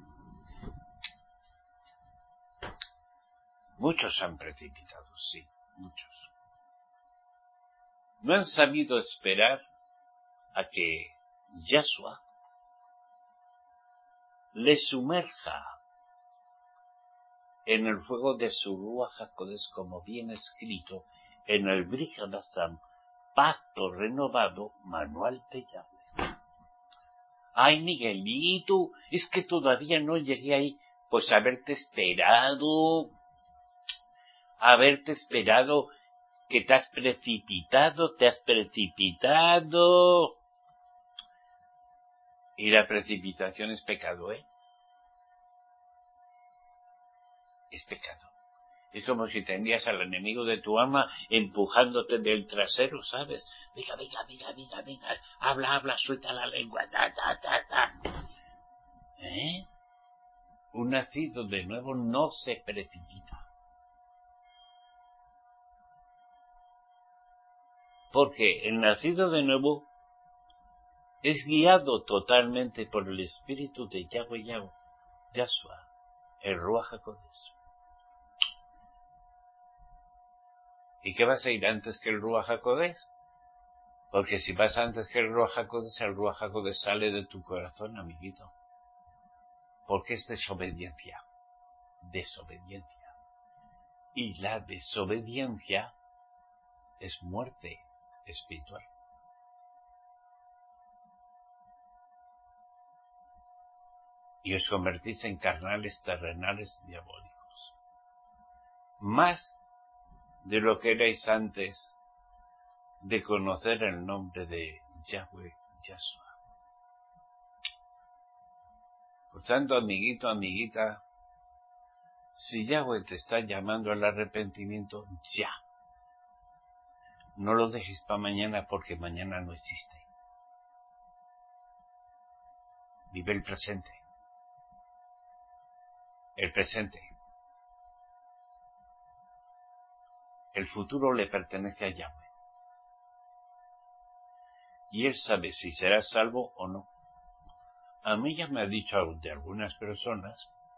Muchos han precipitado, sí, muchos. No han sabido esperar a que Yahshua le sumerja en el fuego de su Ruach HaKodesh, como bien escrito en el Brit Hadashah, pacto renovado, manual de Yahweh. Ay, Miguelito, es que todavía no llegué ahí. Pues haberte esperado, haberte esperado, que te has precipitado, te has precipitado. Y la precipitación es pecado, ¿eh? Es pecado. Es como si tendrías al enemigo de tu alma empujándote del trasero, ¿sabes? Venga, venga, venga, venga, venga, habla, habla, suelta la lengua, ta, ta, ta, ta. ¿Eh? Un nacido de nuevo no se precipita. Porque el nacido de nuevo es guiado totalmente por el espíritu de Yahweh Yahweh, Yahshua, el Ruach HaKodesh. ¿Y qué vas a ir antes que el Ruach HaKodesh? Porque si vas antes que el Ruach HaKodesh, el Ruach HaKodesh sale de tu corazón, amiguito. Porque es desobediencia. Desobediencia. Y la desobediencia es muerte espiritual. Y os convertís en carnales terrenales diabólicos. Más de lo que erais antes de conocer el nombre de Yahweh Yahshua. Por tanto, amiguito, amiguita, si Yahweh te está llamando al arrepentimiento, ya. No lo dejes para mañana, porque mañana no existe. Vive el presente. El presente. El futuro le pertenece a Yahweh. Y Él sabe si serás salvo o no. A mí ya me ha dicho de algunas personas,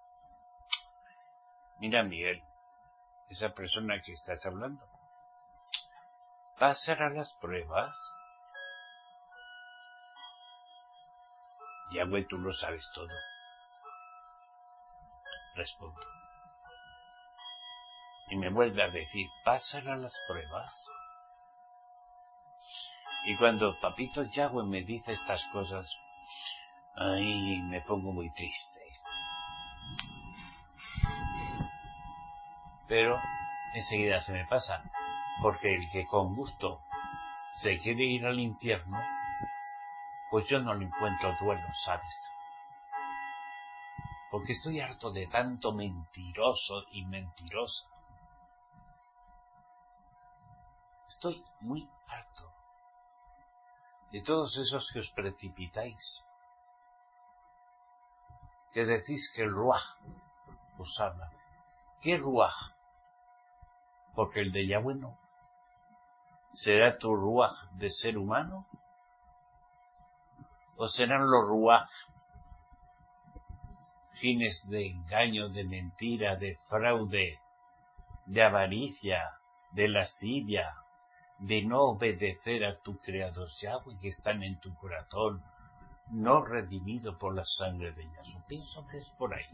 mira, Miguel, esa persona que estás hablando, ¿pasará las pruebas? Yahweh, tú lo sabes todo. Respondo. Y me vuelve a decir, ¿pasará las pruebas? Y cuando Papito Yahweh me dice estas cosas, ay, me pongo muy triste. Pero enseguida se me pasa, porque el que con gusto se quiere ir al infierno, pues yo no le encuentro duelo, ¿sabes? Porque estoy harto de tanto mentiroso y mentirosa. Estoy muy harto de todos esos que os precipitáis, que decís que el Ruaj os habla. ¿Qué Ruaj? Porque el de Yahweh no. ¿Será tu Ruaj de ser humano? ¿O serán los Ruaj fines de engaño, de mentira, de fraude, de avaricia, de lascivia, de no obedecer a tu Creador Yahweh que están en tu corazón, no redimido por la sangre de Yahshua. Pienso que es por ahí.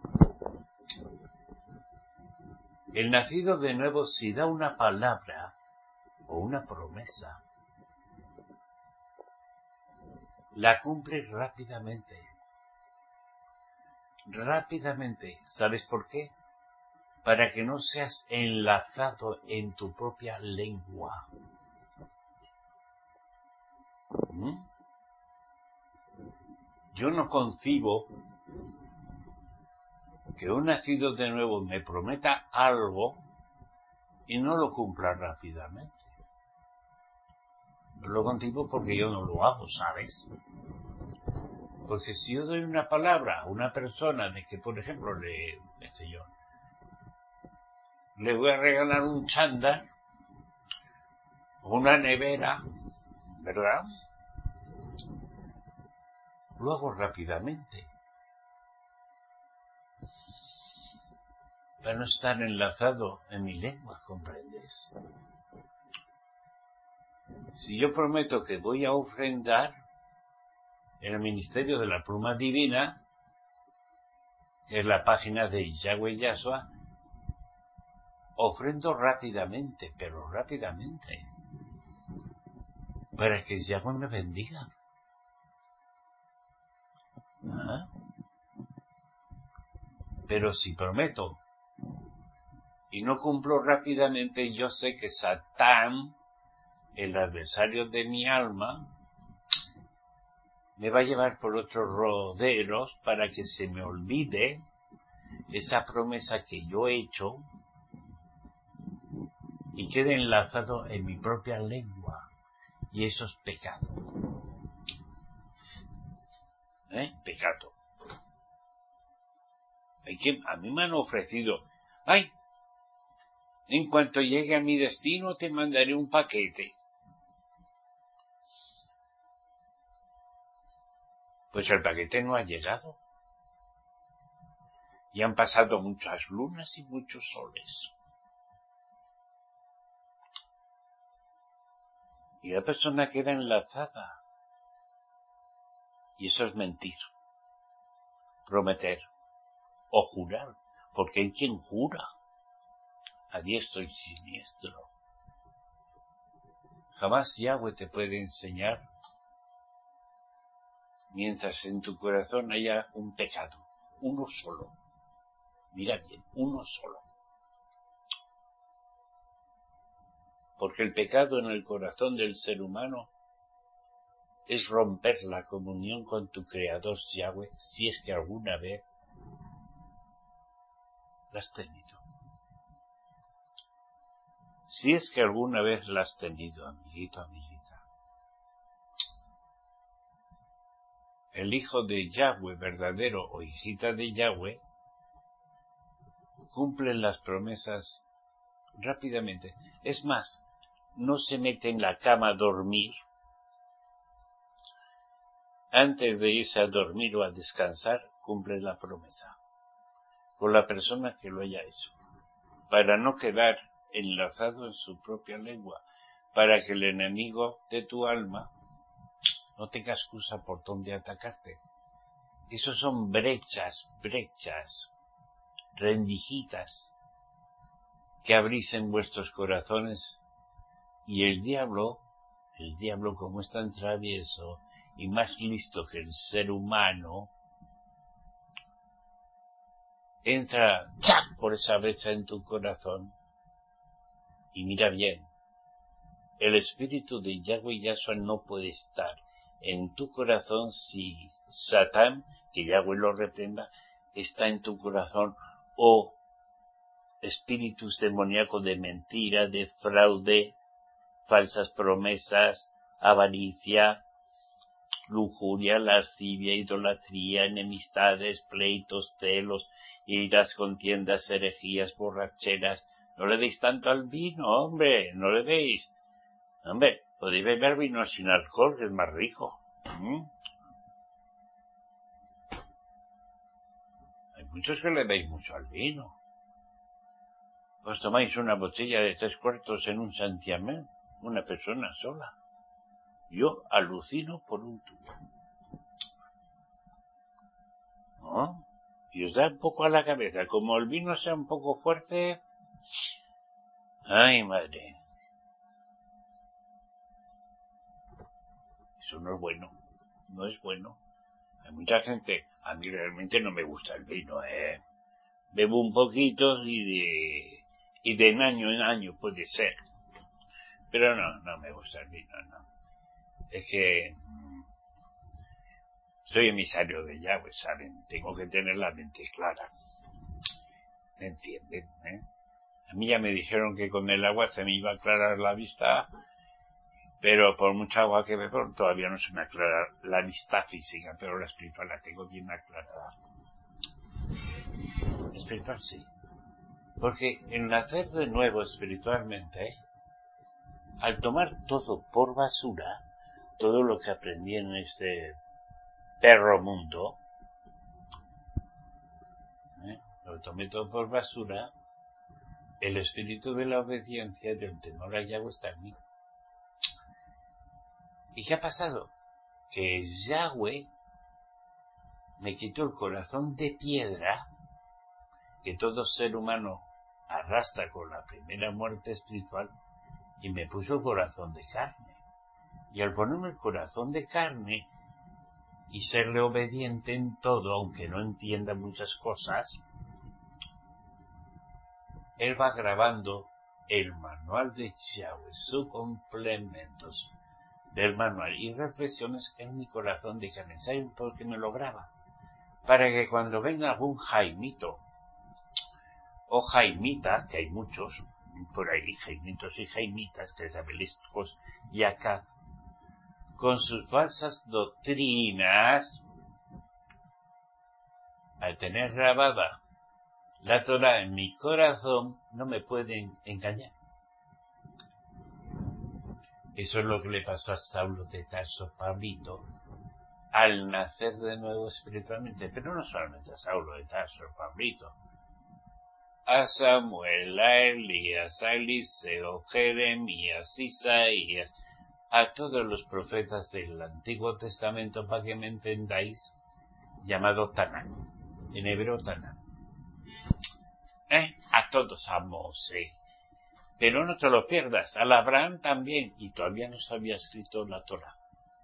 El nacido de nuevo, si da una palabra o una promesa, la cumple rápidamente. Rápidamente. ¿Sabes por qué? Para que no seas enlazado en tu propia lengua. ¿Mm? Yo no concibo que un nacido de nuevo me prometa algo y no lo cumpla rápidamente. No lo concibo porque yo no lo hago, ¿sabes? Porque si yo doy una palabra a una persona de que, por ejemplo, le, este yo, le voy a regalar un chándal o una nevera, ¿verdad? Lo hago rápidamente. Para no estar enlazado en mi lengua, ¿comprendes? Si yo prometo que voy a ofrendar en el Ministerio de la Pluma Divina, que es la página de Yahweh Yahshua, ofrendo rápidamente, pero rápidamente, para que Yahweh me bendiga. ¿Ah? Pero si prometo y no cumplo rápidamente, yo sé que Satán, el adversario de mi alma, me va a llevar por otros roderos para que se me olvide esa promesa que yo he hecho y quede enlazado en mi propia lengua. Y eso es pecado. ¿Eh? Pecado. Hay que, a mí me han ofrecido, ay, en cuanto llegue a mi destino te mandaré un paquete. Pues el paquete no ha llegado. Y han pasado muchas lunas y muchos soles. Y la persona queda enlazada. Y eso es mentir, prometer o jurar, porque hay quien jura a diestro y siniestro. Jamás Yahweh te puede enseñar mientras en tu corazón haya un pecado, uno solo. Mira bien, uno solo. Porque el pecado en el corazón del ser humano es romper la comunión con tu Creador Yahweh, si es que alguna vez la has tenido. Si es que alguna vez la has tenido, amiguito, amiguita. El hijo de Yahweh verdadero o hijita de Yahweh cumple las promesas rápidamente. Es más, no se mete en la cama a dormir antes de irse a dormir o a descansar, cumple la promesa con la persona que lo haya hecho, para no quedar enlazado en su propia lengua, para que el enemigo de tu alma no tenga excusa por dónde atacarte. Esos son brechas, brechas, rendijitas que abrís en vuestros corazones, y el diablo, el diablo como es tan travieso y más listo que el ser humano, entra ¡chac! Por esa brecha en tu corazón. Y mira bien, el espíritu de Yahweh Yahshua no puede estar en tu corazón si Satán, que Yahweh lo reprenda, está en tu corazón, o espíritus demoníacos de mentira, de fraude, falsas promesas, avaricia, lujuria, lascivia, idolatría, enemistades, pleitos, celos, iras, contiendas, herejías, borracheras. No le deis tanto al vino, hombre, no le deis. Hombre, podéis beber vino sin alcohol, que es más rico. ¿Mm? muchos que le veis mucho al vino. Os tomáis una botella de tres cuartos en un santiamén, una persona sola. Yo alucino por un tubo. ¿No? Y os da un poco a la cabeza. Como el vino sea un poco fuerte... ¡Ay, madre! Eso no es bueno. No es bueno. Hay mucha gente... A mí realmente no me gusta el vino, ¿eh? Bebo un poquito y de... Y de año en año puede ser. Pero no, no me gusta el vino, no. Es que... Soy emisario de Yahweh, ¿saben? Tengo que tener la mente clara. ¿Me entienden? ¿Eh? A mí ya me dijeron que con el agua se me iba a aclarar la vista, pero por mucha agua que bebo todavía no se me aclara la vista física, pero la espiritual la tengo bien aclarada. Espiritual sí. Porque en nacer de nuevo espiritualmente, al tomar todo por basura, todo lo que aprendí en este perro mundo, ¿eh? Lo tomé todo por basura, el espíritu de la obediencia y del temor a Yahweh está en mí. ¿Y qué ha pasado? Que Yahweh me quitó el corazón de piedra que todo ser humano arrastra con la primera muerte espiritual y me puso el corazón de carne. Y al ponerme el corazón de carne y serle obediente en todo, aunque no entienda muchas cosas, él va grabando el manual de Yahweh, sus complementos del manual y reflexiones en mi corazón de carne. ¿Saben por qué me lo graba? Para que cuando venga algún Jaimito o Jaimita, que hay muchos por ahí, Jaimitos y Jaimitas, Jezabelescos y acá, con sus falsas doctrinas, al tener grabada la Torah en mi corazón, no me pueden engañar. Eso es lo que le pasó a Saulo de Tarso, Pablito, al nacer de nuevo espiritualmente. Pero no solamente a Saulo de Tarso, Pablito. A Samuel, a Elías, a Eliseo, Jeremías, Isaías, a todos los profetas del Antiguo Testamento, para que me entendáis, llamado Tanán, en hebreo Tanán. ¿Eh? A todos a Mosé. Pero no te lo pierdas, al Abraham también, y todavía no se había escrito la Torah.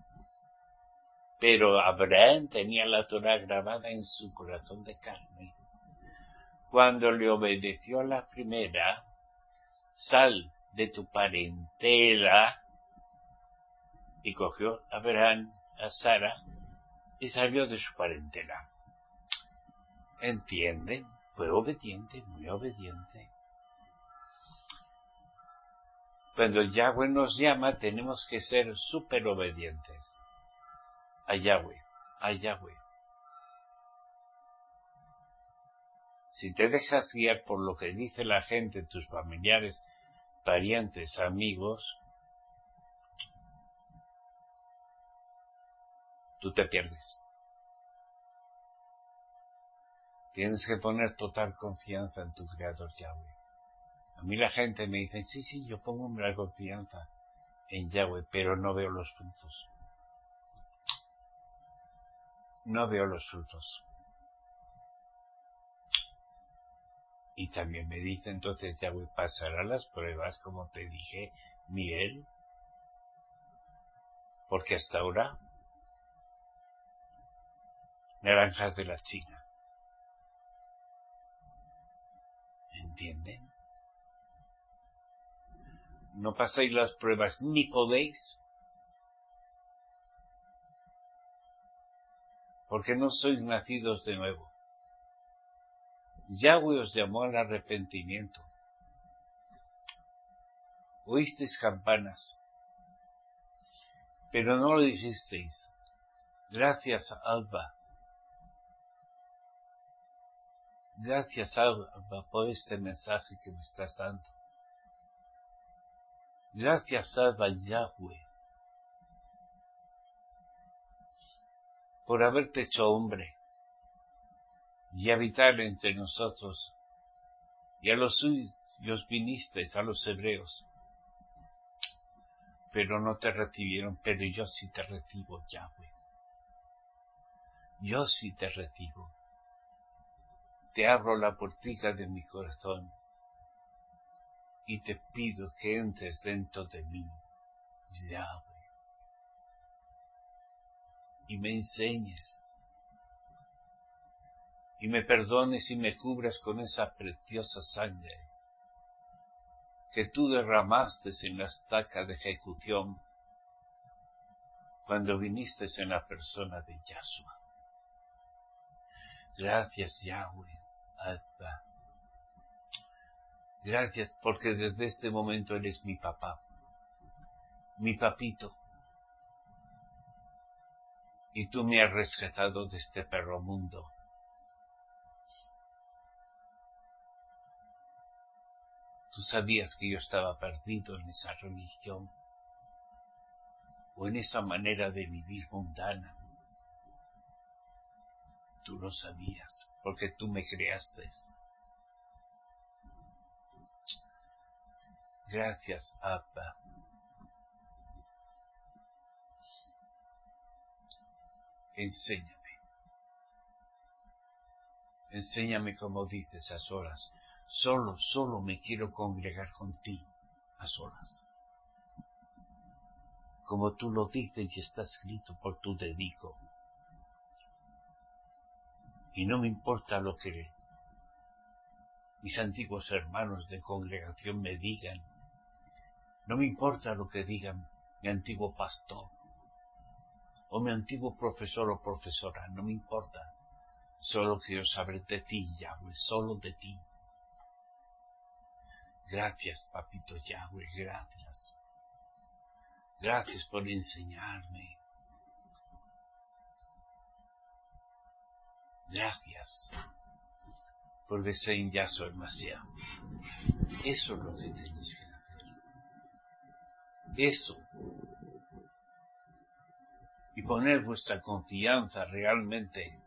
Pero Abraham tenía la Torah grabada en su corazón de carne. Cuando le obedeció a la primera, sal de tu parentela, y cogió a Abraham, a Sara, y salió de su parentela. ¿Entienden? Fue obediente, muy obediente. Cuando Yahweh nos llama, tenemos que ser súper obedientes a Yahweh, a Yahweh. Si te dejas guiar por lo que dice la gente, tus familiares, parientes, amigos, tú te pierdes. Tienes que poner total confianza en tu Creador Yahweh. A mí la gente me dice, sí, sí, yo pongo la confianza en Yahweh, pero no veo los frutos. No veo los frutos. Y también me dice entonces Yahweh, pasará las pruebas, como te dije, miel, porque hasta ahora, naranjas de la China. ¿Entienden? No pasáis las pruebas ni podéis, porque no sois nacidos de nuevo. Yahweh os llamó al arrepentimiento. Oísteis campanas, pero no lo dijisteis. Gracias, Alba. Gracias, Alba, por este mensaje que me estás dando. Gracias, Alba, Yahweh, por haberte hecho hombre. y habitar entre nosotros. Y a los suyos vinisteis, a los hebreos, pero no te recibieron, pero yo sí te recibo, Yahweh. Yo sí te recibo. Te abro la puertica de mi corazón y te pido que entres dentro de mí, Yahweh, y me enseñes, y me perdones y me cubras con esa preciosa sangre que tú derramaste en la estaca de ejecución cuando viniste en la persona de Yahshua. Gracias, Yahweh, Abba. Gracias porque desde este momento eres mi papá, mi papito, y tú me has rescatado de este perro mundo. Tú sabías que yo estaba perdido en esa religión o en esa manera de vivir mundana. Tú lo sabías porque tú me creaste. Gracias, Abba. Enséñame. Enséñame como dices a solas. Solo, solo me quiero congregar contigo a solas. Como tú lo dices y está escrito por tu dedico. Y no me importa lo que mis antiguos hermanos de congregación me digan. No me importa lo que digan mi antiguo pastor o mi antiguo profesor o profesora. No me importa. Solo quiero saber de ti, Yahweh, solo de ti. Gracias, papito Yahweh, gracias. Gracias por enseñarme. Gracias por decir ya soy demasiado. Eso es lo que tenéis que hacer. Eso. Y poner vuestra confianza realmente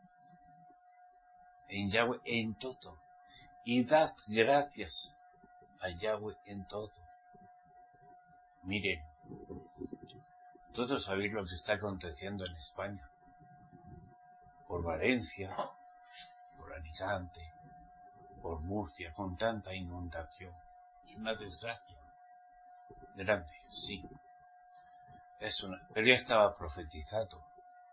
en Yahweh en todo. Y dad gracias a Yahweh en todo. Miren, todos sabéis lo que está aconteciendo en España. Por Valencia, por Alicante, por Murcia, con tanta inundación. Es una desgracia. Grande, sí. Es una... Pero ya estaba profetizado.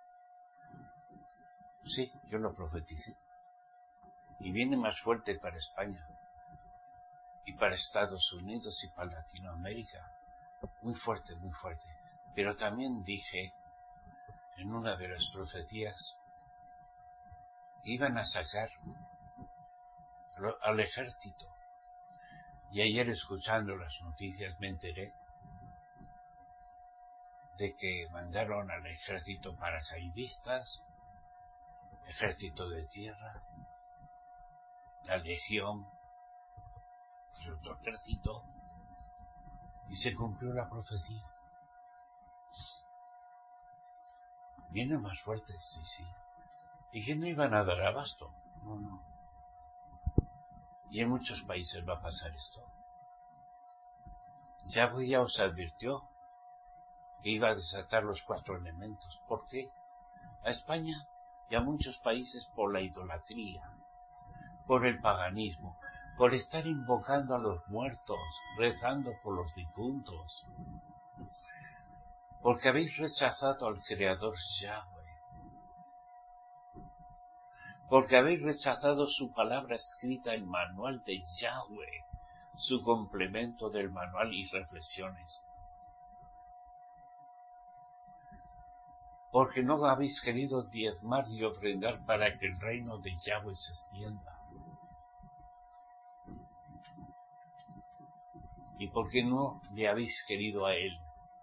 Sí, yo lo profeticé. Y viene más fuerte para España. Y para Estados Unidos y para Latinoamérica. Muy fuerte, muy fuerte. Pero también dije, en una de las profecías, que iban a sacar al ejército. Y ayer, escuchando las noticias, me enteré de que mandaron al ejército paracaidistas, ejército de tierra, la legión, el otro ejército, y se cumplió la profecía. Viene más fuerte, sí, sí. Y que no iban a dar abasto, no, no. Y en muchos países va a pasar esto. Yahweh ya os advirtió que iba a desatar los cuatro elementos. ¿Por qué? A España y a muchos países por la idolatría, por el paganismo, por estar invocando a los muertos, rezando por los difuntos, porque habéis rechazado al Creador Yahweh, porque habéis rechazado su palabra escrita en manual de Yahweh, su complemento del manual y reflexiones, porque no habéis querido diezmar y ofrendar para que el reino de Yahweh se extienda. ¿Y por qué no le habéis querido a Él?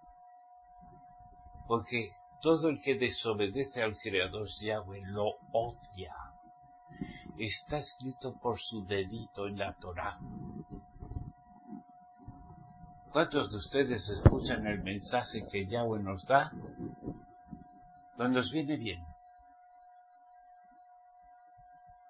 Porque todo el que desobedece al Creador Yahweh lo odia. Está escrito por su dedito en la Torá. ¿Cuántos de ustedes escuchan el mensaje que Yahweh nos da cuando os viene bien?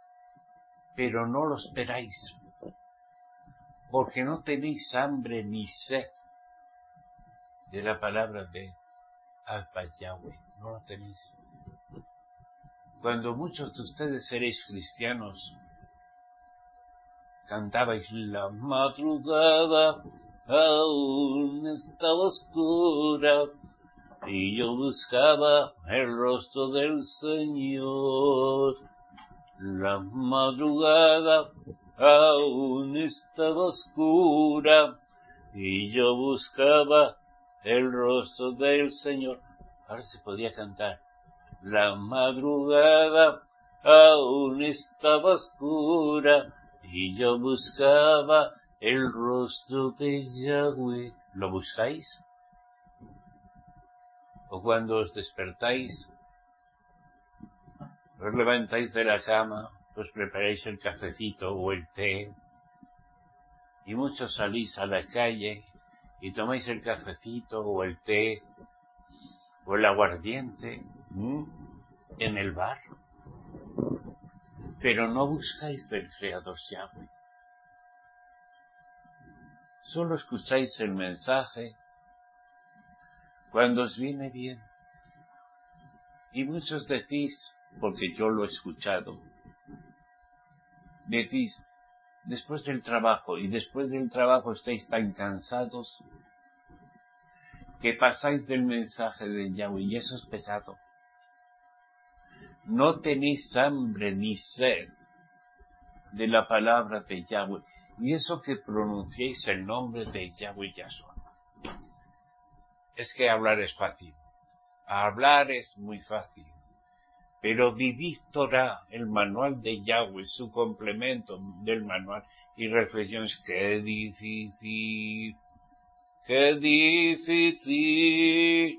pero no lo esperáis, porque no tenéis hambre ni sed de la palabra de Abba Yahweh, no lo tenéis. Cuando muchos de ustedes seréis cristianos, cantabais la madrugada aún estaba oscura y yo buscaba el rostro del Señor. La madrugada aún estaba oscura y yo buscaba el rostro del Señor. Ahora se podía cantar. La madrugada aún estaba oscura y yo buscaba el rostro de Yahweh. ¿Lo buscáis? O cuando os despertáis, os levantáis de la cama, os preparáis el cafecito o el té, y muchos salís a la calle y tomáis el cafecito o el té o el aguardiente ¿m? en el bar, pero no buscáis del Creador Yahweh. Solo escucháis el mensaje cuando os viene bien. Y muchos decís, porque yo lo he escuchado, decís, después del trabajo, y después del trabajo estáis tan cansados que pasáis del mensaje de Yahweh, y eso es pecado. No tenéis hambre ni sed de la palabra de Yahweh, y eso que pronunciéis el nombre de Yahweh Yahshua. Es que hablar es fácil, hablar es muy fácil, pero vivir Torah, el manual de Yahweh, su complemento del manual y reflexiones, qué difícil, qué difícil,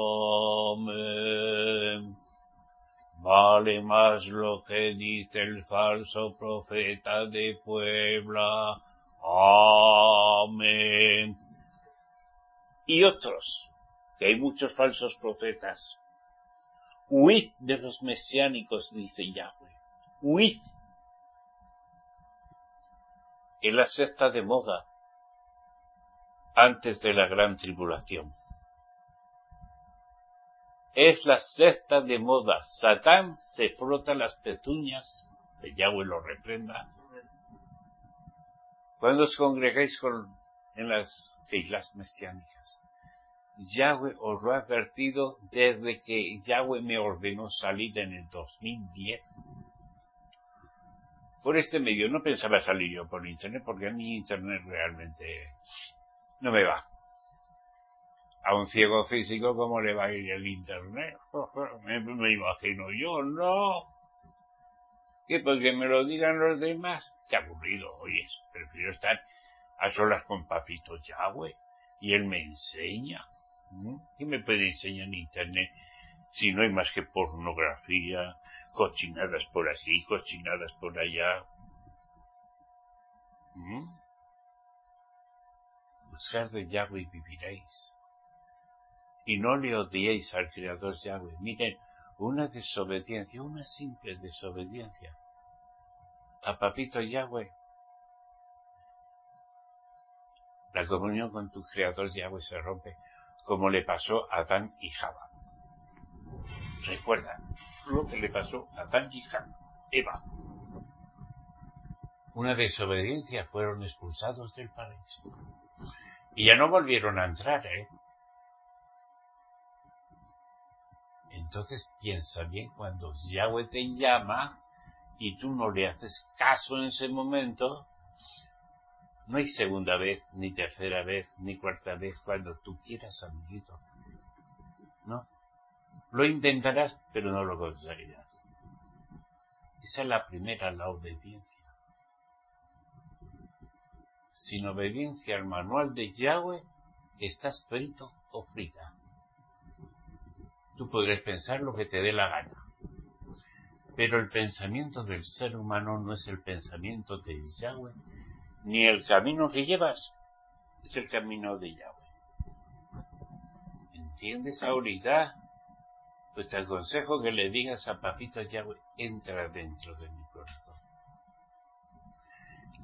amén. Vale más lo que dice el falso profeta de Puebla, amén. Y otros, que hay muchos falsos profetas. Huid de los mesiánicos, dice Yahweh. Huid. Es la secta de moda antes de la gran tribulación. Es la secta de moda. Satán se frota las pezuñas, que Yahweh lo reprenda, cuando os congregáis con, en las filas mesiánicas. Yahweh os lo ha advertido desde que Yahweh me ordenó salir en el dos mil diez. Por este medio no pensaba salir yo por internet, porque a mí internet realmente no me va. A un ciego físico, ¿cómo le va a ir el internet? Me, me imagino yo, no. ¿Qué? Porque me lo digan los demás. Qué aburrido, oye, prefiero estar a solas con papito Yahweh y él me enseña. ¿Qué me puede enseñar en internet si no hay más que pornografía, cochinadas por aquí, cochinadas por allá? ¿Mm? Buscad de Yahweh y viviréis. Y no le odiéis al Creador Yahweh. Miren, una desobediencia, una simple desobediencia a papito Yahweh. La comunión con tu Creador Yahweh se rompe, como le pasó a Adán y Java. Recuerda lo que le pasó a Adán y Java. Eva. Una desobediencia, fueron expulsados del paraíso. Y ya no volvieron a entrar, ¿eh? Entonces piensa bien, cuando Yahweh te llama y tú no le haces caso en ese momento, no hay segunda vez, ni tercera vez, ni cuarta vez, cuando tú quieras, amiguito. No. Lo intentarás, pero no lo conseguirás. Esa es la primera, la obediencia. Sin obediencia al manual de Yahweh, estás frito o frita. Tú podrás pensar lo que te dé la gana, pero el pensamiento del ser humano no es el pensamiento de Yahweh, ni el camino que llevas es el camino de Yahweh. ¿Entiendes ahorita? Pues te aconsejo que le digas a papito Yahweh, entra dentro de mi corazón.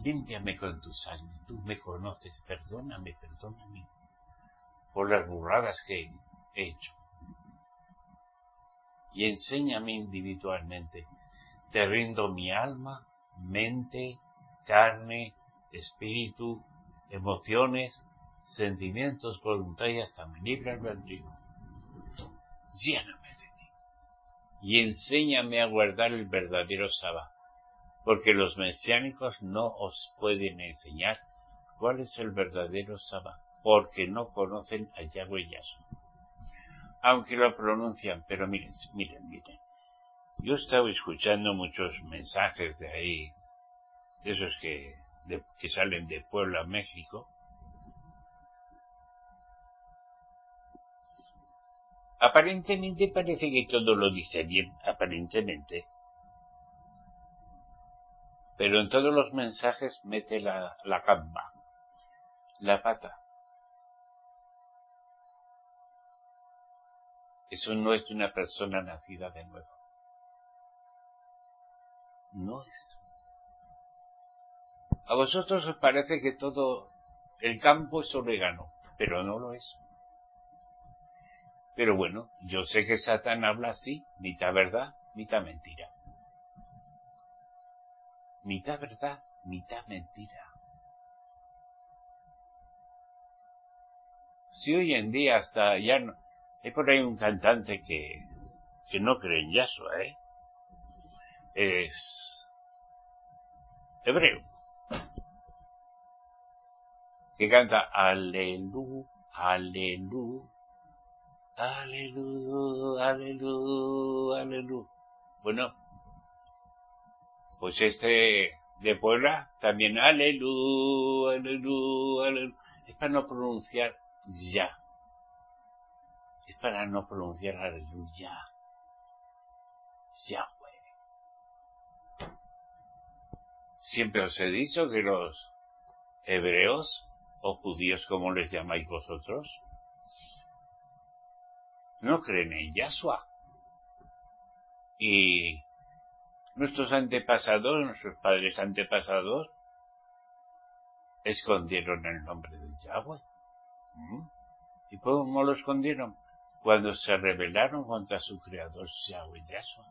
límpiame con tu sangre, tú me conoces, perdóname, perdóname por las burradas que he hecho. Y enséñame individualmente. Te rindo mi alma, mente, carne, espíritu, emociones, sentimientos, voluntad y hasta mi libre albedrío. Lléname de ti. Y enséñame a guardar el verdadero Sabbat, porque los mesiánicos no os pueden enseñar cuál es el verdadero Sabbat, porque no conocen a Yahweh Yahshua. Aunque lo pronuncian, pero miren, miren, miren. Yo estaba escuchando muchos mensajes de ahí, de esos que, de, que salen de Puebla, México. Aparentemente parece que todo lo dice bien, aparentemente. Pero en todos los mensajes mete la, la gamba, la pata. Eso no es de una persona nacida de nuevo. No es. A vosotros os parece que todo el campo es orégano, pero no lo es. Pero bueno, yo sé que Satán habla así, mitad verdad, mitad mentira. Mitad verdad, mitad mentira. Si hoy en día hasta ya no... Hay por ahí un cantante que, que no cree en Yahshua, ¿eh? Es hebreo. Que canta Alelu, Alelu, Alelu, Alelu, Alelu. Bueno, pues este de Puebla también Alelu, Alelu, Alelu. Es para no pronunciar ya. Es para no pronunciar aleluya. Yahweh. Siempre os he dicho que los hebreos o judíos, como les llamáis vosotros, no creen en Yahshua. Y nuestros antepasados, nuestros padres antepasados, escondieron el nombre de Yahweh. ¿Mm? ¿Y cómo lo escondieron? Cuando se rebelaron contra su creador Yahweh Yahshua.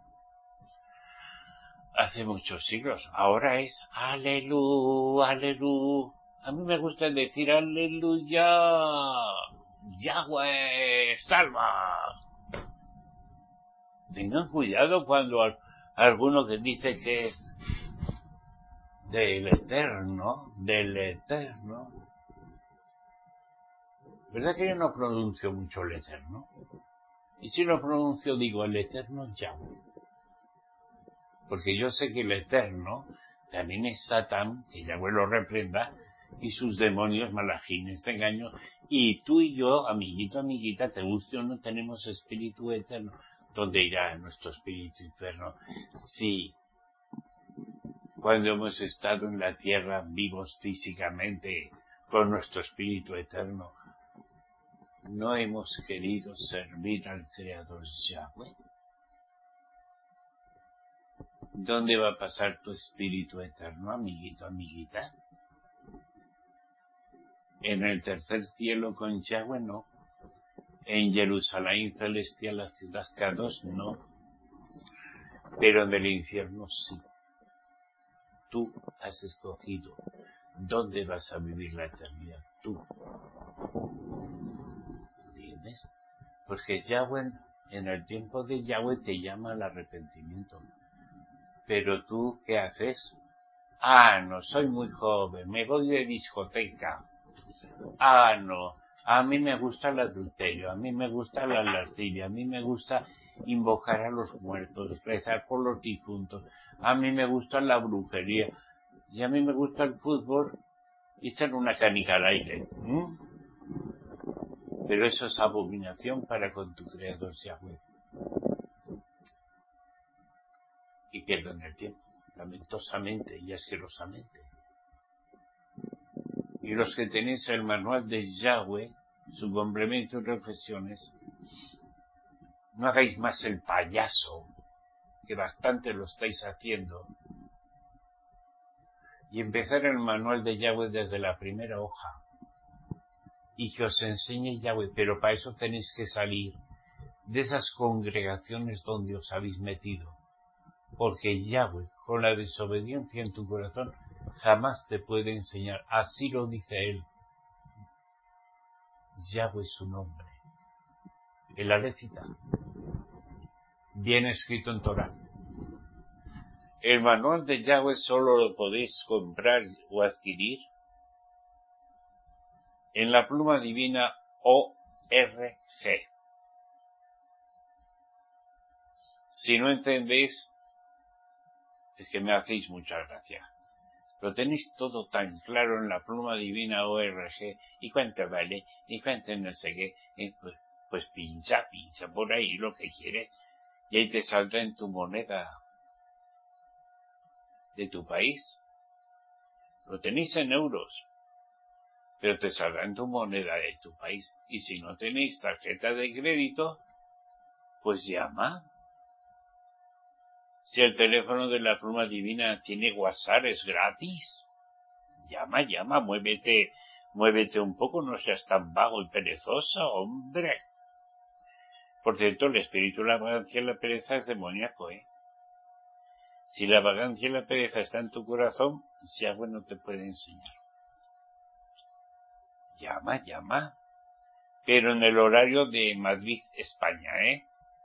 Hace muchos siglos. Ahora es aleluya, aleluya. A mí me gusta decir aleluya. Yahweh, salva. Tengan cuidado cuando alguno que dice que es del Eterno, del Eterno. ¿Verdad que yo no pronuncio mucho el Eterno? Y si lo pronuncio digo el Eterno Yahweh. Porque yo sé que el Eterno también es Satán, que Yahweh lo reprenda, y sus demonios malajines de engaño. Y tú y yo, amiguito, amiguita, te guste o no, tenemos espíritu eterno. ¿Dónde irá nuestro espíritu eterno? Sí, cuando hemos estado en la tierra vivos físicamente con nuestro espíritu eterno, no hemos querido servir al Creador Yahweh. ¿Dónde va a pasar tu espíritu eterno, amiguito, amiguita? En el tercer cielo con Yahweh no. En Jerusalén celestial, la ciudad Kadosh, no. Pero en el infierno sí. Tú has escogido dónde vas a vivir la eternidad. Tú. ¿Entiendes? Porque Yahweh, en el tiempo de Yahweh, te llama al arrepentimiento. Pero tú, ¿qué haces? Ah, no, soy muy joven, me voy de discoteca. Ah, no, a mí me gusta el adulterio, a mí me gusta la lascivia, a mí me gusta invocar a los muertos, rezar por los difuntos, a mí me gusta la brujería, y a mí me gusta el fútbol y echar una canica al aire. ¿Mm? Pero eso es abominación para con tu Creador Yahweh. Y pierden el tiempo, lamentosamente y asquerosamente. Y los que tenéis el manual de Yahweh, su complemento y reflexiones, no hagáis más el payaso, que bastante lo estáis haciendo. y empezar el manual de Yahweh desde la primera hoja y que os enseñe Yahweh, pero para eso tenéis que salir de esas congregaciones donde os habéis metido, porque Yahweh, con la desobediencia en tu corazón, jamás te puede enseñar. Así lo dice él. Yahweh es su nombre. El Alecita, bien escrito en Torah. El manual de Yahweh solo lo podéis comprar o adquirir en la pluma divina O R G. Si no entendéis, es que me hacéis mucha gracia. Lo tenéis todo tan claro en la pluma divina O R G. ¿Y cuánto vale? ¿Y cuánto no sé qué? Y pues, pues pincha, pincha por ahí lo que quieres. Y ahí te saldrá en tu moneda de tu país. Lo tenéis en euros, pero te saldrá en tu moneda de tu país. Y si no tenéis tarjeta de crédito, pues llama. Si el teléfono de la pluma divina tiene WhatsApp, es gratis. Llama, llama, muévete, muévete un poco, no seas tan vago y perezoso, hombre. Por cierto, el espíritu de la vagancia y la pereza es demoníaco, ¿eh? Si la vagancia y la pereza está en tu corazón, Yahweh no te puede enseñar. Llama, llama. Pero en el horario de Madrid, España, ¿eh?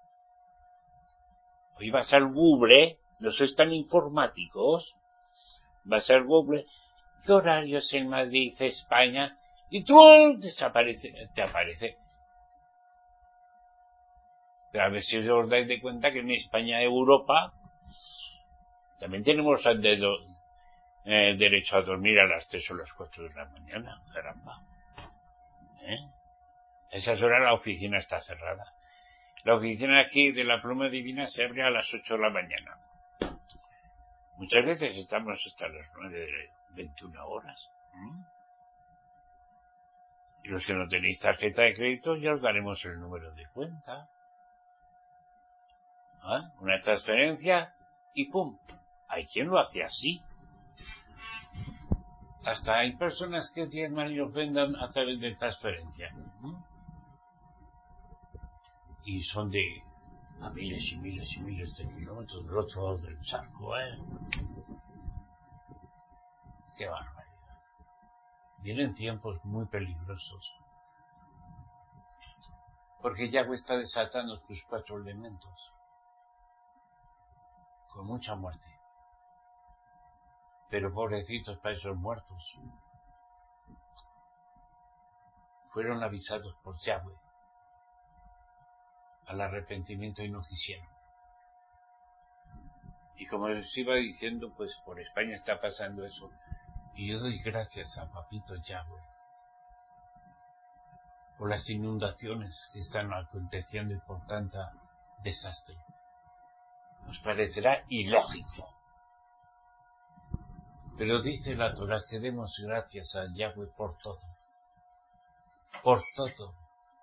Hoy vas al Google, no sois tan informáticos. Vas al Google, ¿qué horario es en Madrid, España? Y tú desaparece, te aparece. Pero a ver si os dais de cuenta que en España, Europa, también tenemos de, eh, derecho a dormir a las tres o las cuatro de la mañana. Caramba. ¿Eh? A esas horas la oficina está cerrada. La oficina aquí de la pluma divina se abre a las ocho de la mañana. Muchas veces estamos hasta las nueve de veintiuna horas. ¿Mm? Y los que no tenéis tarjeta de crédito, ya os daremos el número de cuenta. ¿Ah? Una transferencia y ¡pum! Hay quien lo hace así. Hasta hay personas que diezman y ofrendan a través de transferencia. ¿Mm? Y son de a miles y miles y miles de kilómetros del otro lado del charco, ¿eh? Qué barbaridad. Vienen tiempos muy peligrosos. Porque Yahweh está desatando sus cuatro elementos. Con mucha muerte. Pero pobrecitos para esos muertos. Fueron avisados por Yahweh al arrepentimiento y no quisieron. Y como les iba diciendo, pues por España está pasando eso. Y yo doy gracias a Papito Yahweh por las inundaciones que están aconteciendo y por tanta desastre. Os parecerá ilógico. Pero dice la Torah que demos gracias a Yahweh por todo. Por todo.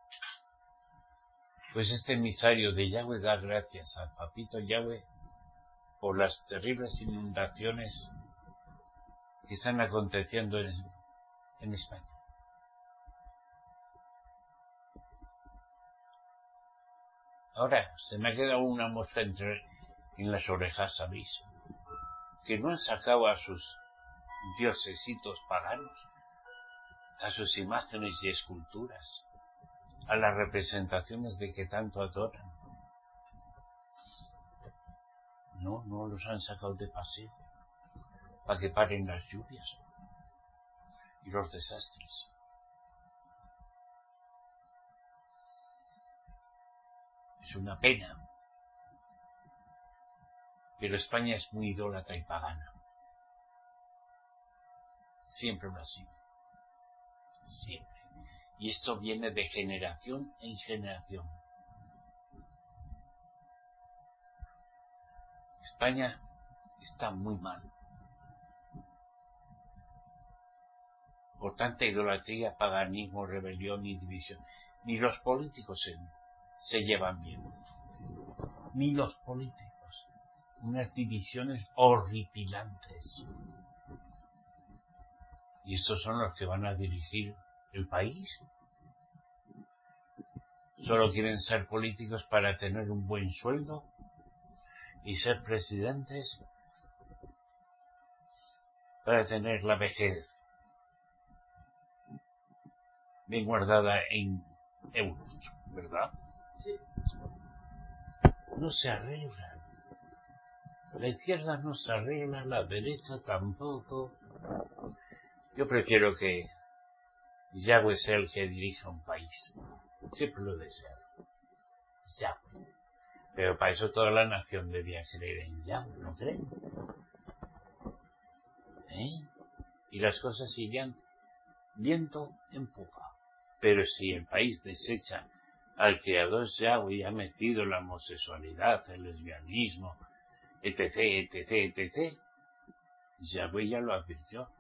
Pues este emisario de Yahweh da gracias al Papito Yahweh por las terribles inundaciones que están aconteciendo en, en España. Ahora, se me ha quedado una mosca entre, en las orejas, ¿sabéis? Que no han sacado a sus diosesitos paganos, a sus imágenes y esculturas, a las representaciones de que tanto adoran. No, no los han sacado de paseo, para que paren las lluvias y los desastres. Es una pena. Pero España es muy idólatra y pagana. Siempre lo ha sido. Siempre. Y esto viene de generación en generación. España está muy mal. Por tanta idolatría, paganismo, rebelión y división. Ni los políticos se, se llevan bien. Ni los políticos. Unas divisiones horripilantes. Y estos son los que van a dirigir el país. Solo quieren ser políticos para tener un buen sueldo y ser presidentes para tener la vejez bien guardada en euros, ¿verdad? Sí. No se arregla. La izquierda no se arregla, la derecha tampoco. Yo prefiero que Yahweh sea el que dirija un país. Siempre lo deseo. Yahweh. Pero para eso toda la nación debía creer en Yahweh, ¿no creen? ¿Eh? Y las cosas irían viento en popa. Pero si el país desecha al creador Yahweh y ha metido la homosexualidad, el lesbianismo, etc, etc, etc, Yahweh ya lo advirtió.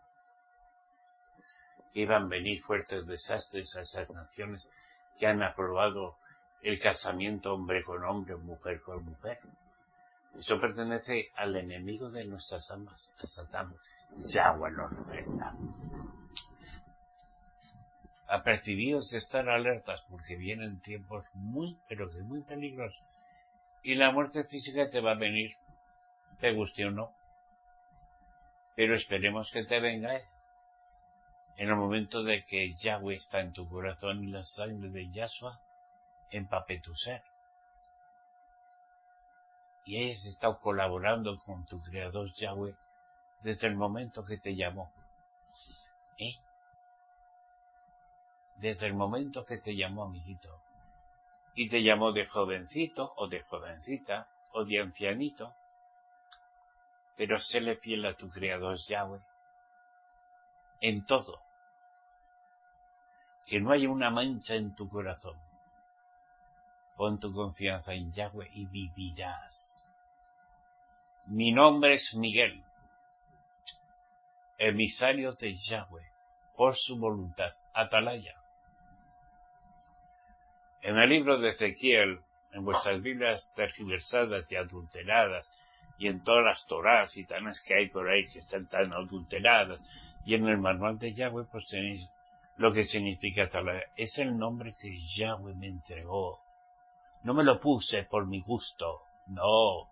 Que iban a venir fuertes desastres a esas naciones que han aprobado el casamiento hombre con hombre, mujer con mujer. Eso pertenece al enemigo de nuestras almas, a Satán. Yahweh lo reprenda. Apercibidos de estar alertas porque vienen tiempos muy, pero que muy peligrosos. Y la muerte física te va a venir, te guste o no. Pero esperemos que te venga ¿eh? en el momento de que Yahweh está en tu corazón y la sangre de Yahshua empape tu ser. Y hayas estado colaborando con tu creador Yahweh desde el momento que te llamó. ¿Eh? Desde el momento que te llamó, amiguito. Y te llamó de jovencito, o de jovencita, o de ancianito. Pero séle fiel a tu creador Yahweh. En todo. Que no haya una mancha en tu corazón. Pon tu confianza en Yahweh y vivirás. Mi nombre es Miguel, emisario de Yahweh, por su voluntad, atalaya. En el libro de Ezequiel, en vuestras Biblias tergiversadas y adulteradas, y en todas las Torás y tanas que hay por ahí que están tan adulteradas, y en el manual de Yahweh, pues tenéis lo que significa atalaya. Es el nombre que Yahweh me entregó. No me lo puse por mi gusto, no.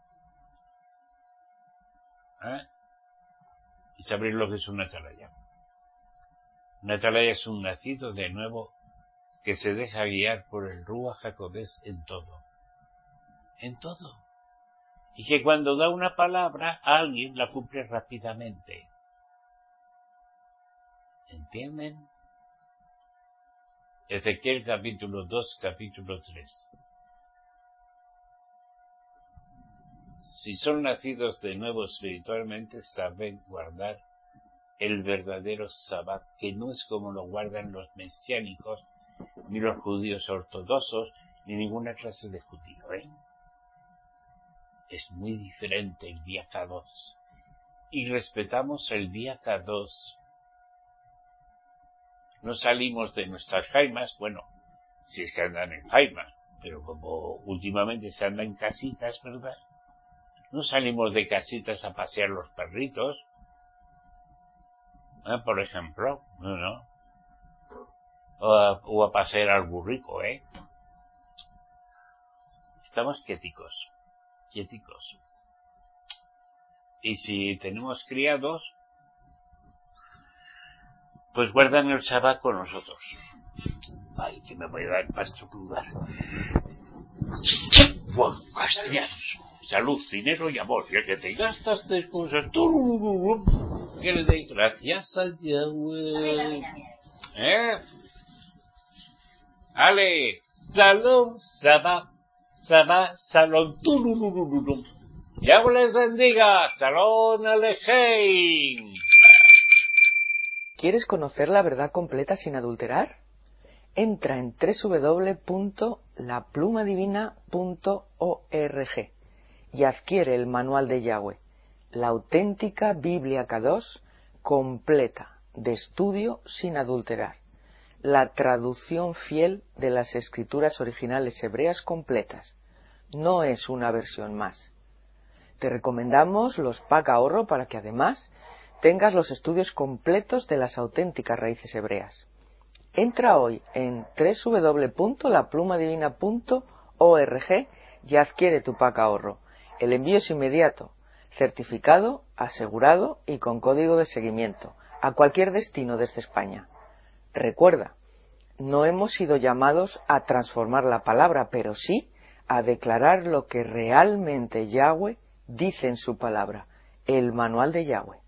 ¿Eh? Y sabréis lo que es una atalaya. Una atalaya es un nacido de nuevo que se deja guiar por el Ruach HaKodesh en todo. En todo. Y que cuando da una palabra a alguien la cumple rápidamente. ¿Entienden? Ezequiel capítulo dos, capítulo tres. Si son nacidos de nuevo espiritualmente, saben guardar el verdadero Sabbat, que no es como lo guardan los mesiánicos, ni los judíos ortodoxos, ni ninguna clase de judío, ¿eh? Es muy diferente el día Kadosh. Y respetamos el día Kadosh. No salimos de nuestras jaimas, bueno, si es que andan en jaimas, pero como últimamente se anda en casitas, ¿verdad? No salimos de casitas a pasear los perritos, ¿eh? Por ejemplo, no, no. O a, o a pasear al burrico, ¿eh? Estamos quieticos, quieticos. Y si tenemos criados, pues guardan el Shabbat con nosotros. Ay, que me voy a dar para estornudar. Buah, castellanos. Salud, dinero y amor. Ya que te gastas tres cosas, que le deis gracias a Yahweh. ¿Eh? Ale, salud, Shabbat, Shabbat, salón, tururururu. Yahweh les bendiga. Salón Alejein. ¿Quieres conocer la verdad completa sin adulterar? Entra en doble u doble u doble u punto la pluma divina punto org y adquiere el manual de Yahweh, la auténtica Biblia Kadosh completa, de estudio sin adulterar, la traducción fiel de las escrituras originales hebreas completas. No es una versión más. Te recomendamos los pack ahorro para que además tengas los estudios completos de las auténticas raíces hebreas. Entra hoy en doble u doble u doble u punto la pluma divina punto org y adquiere tu pack ahorro. El envío es inmediato, certificado, asegurado y con código de seguimiento, a cualquier destino desde España. Recuerda, no hemos sido llamados a transformar la palabra, pero sí a declarar lo que realmente Yahweh dice en su palabra, el manual de Yahweh.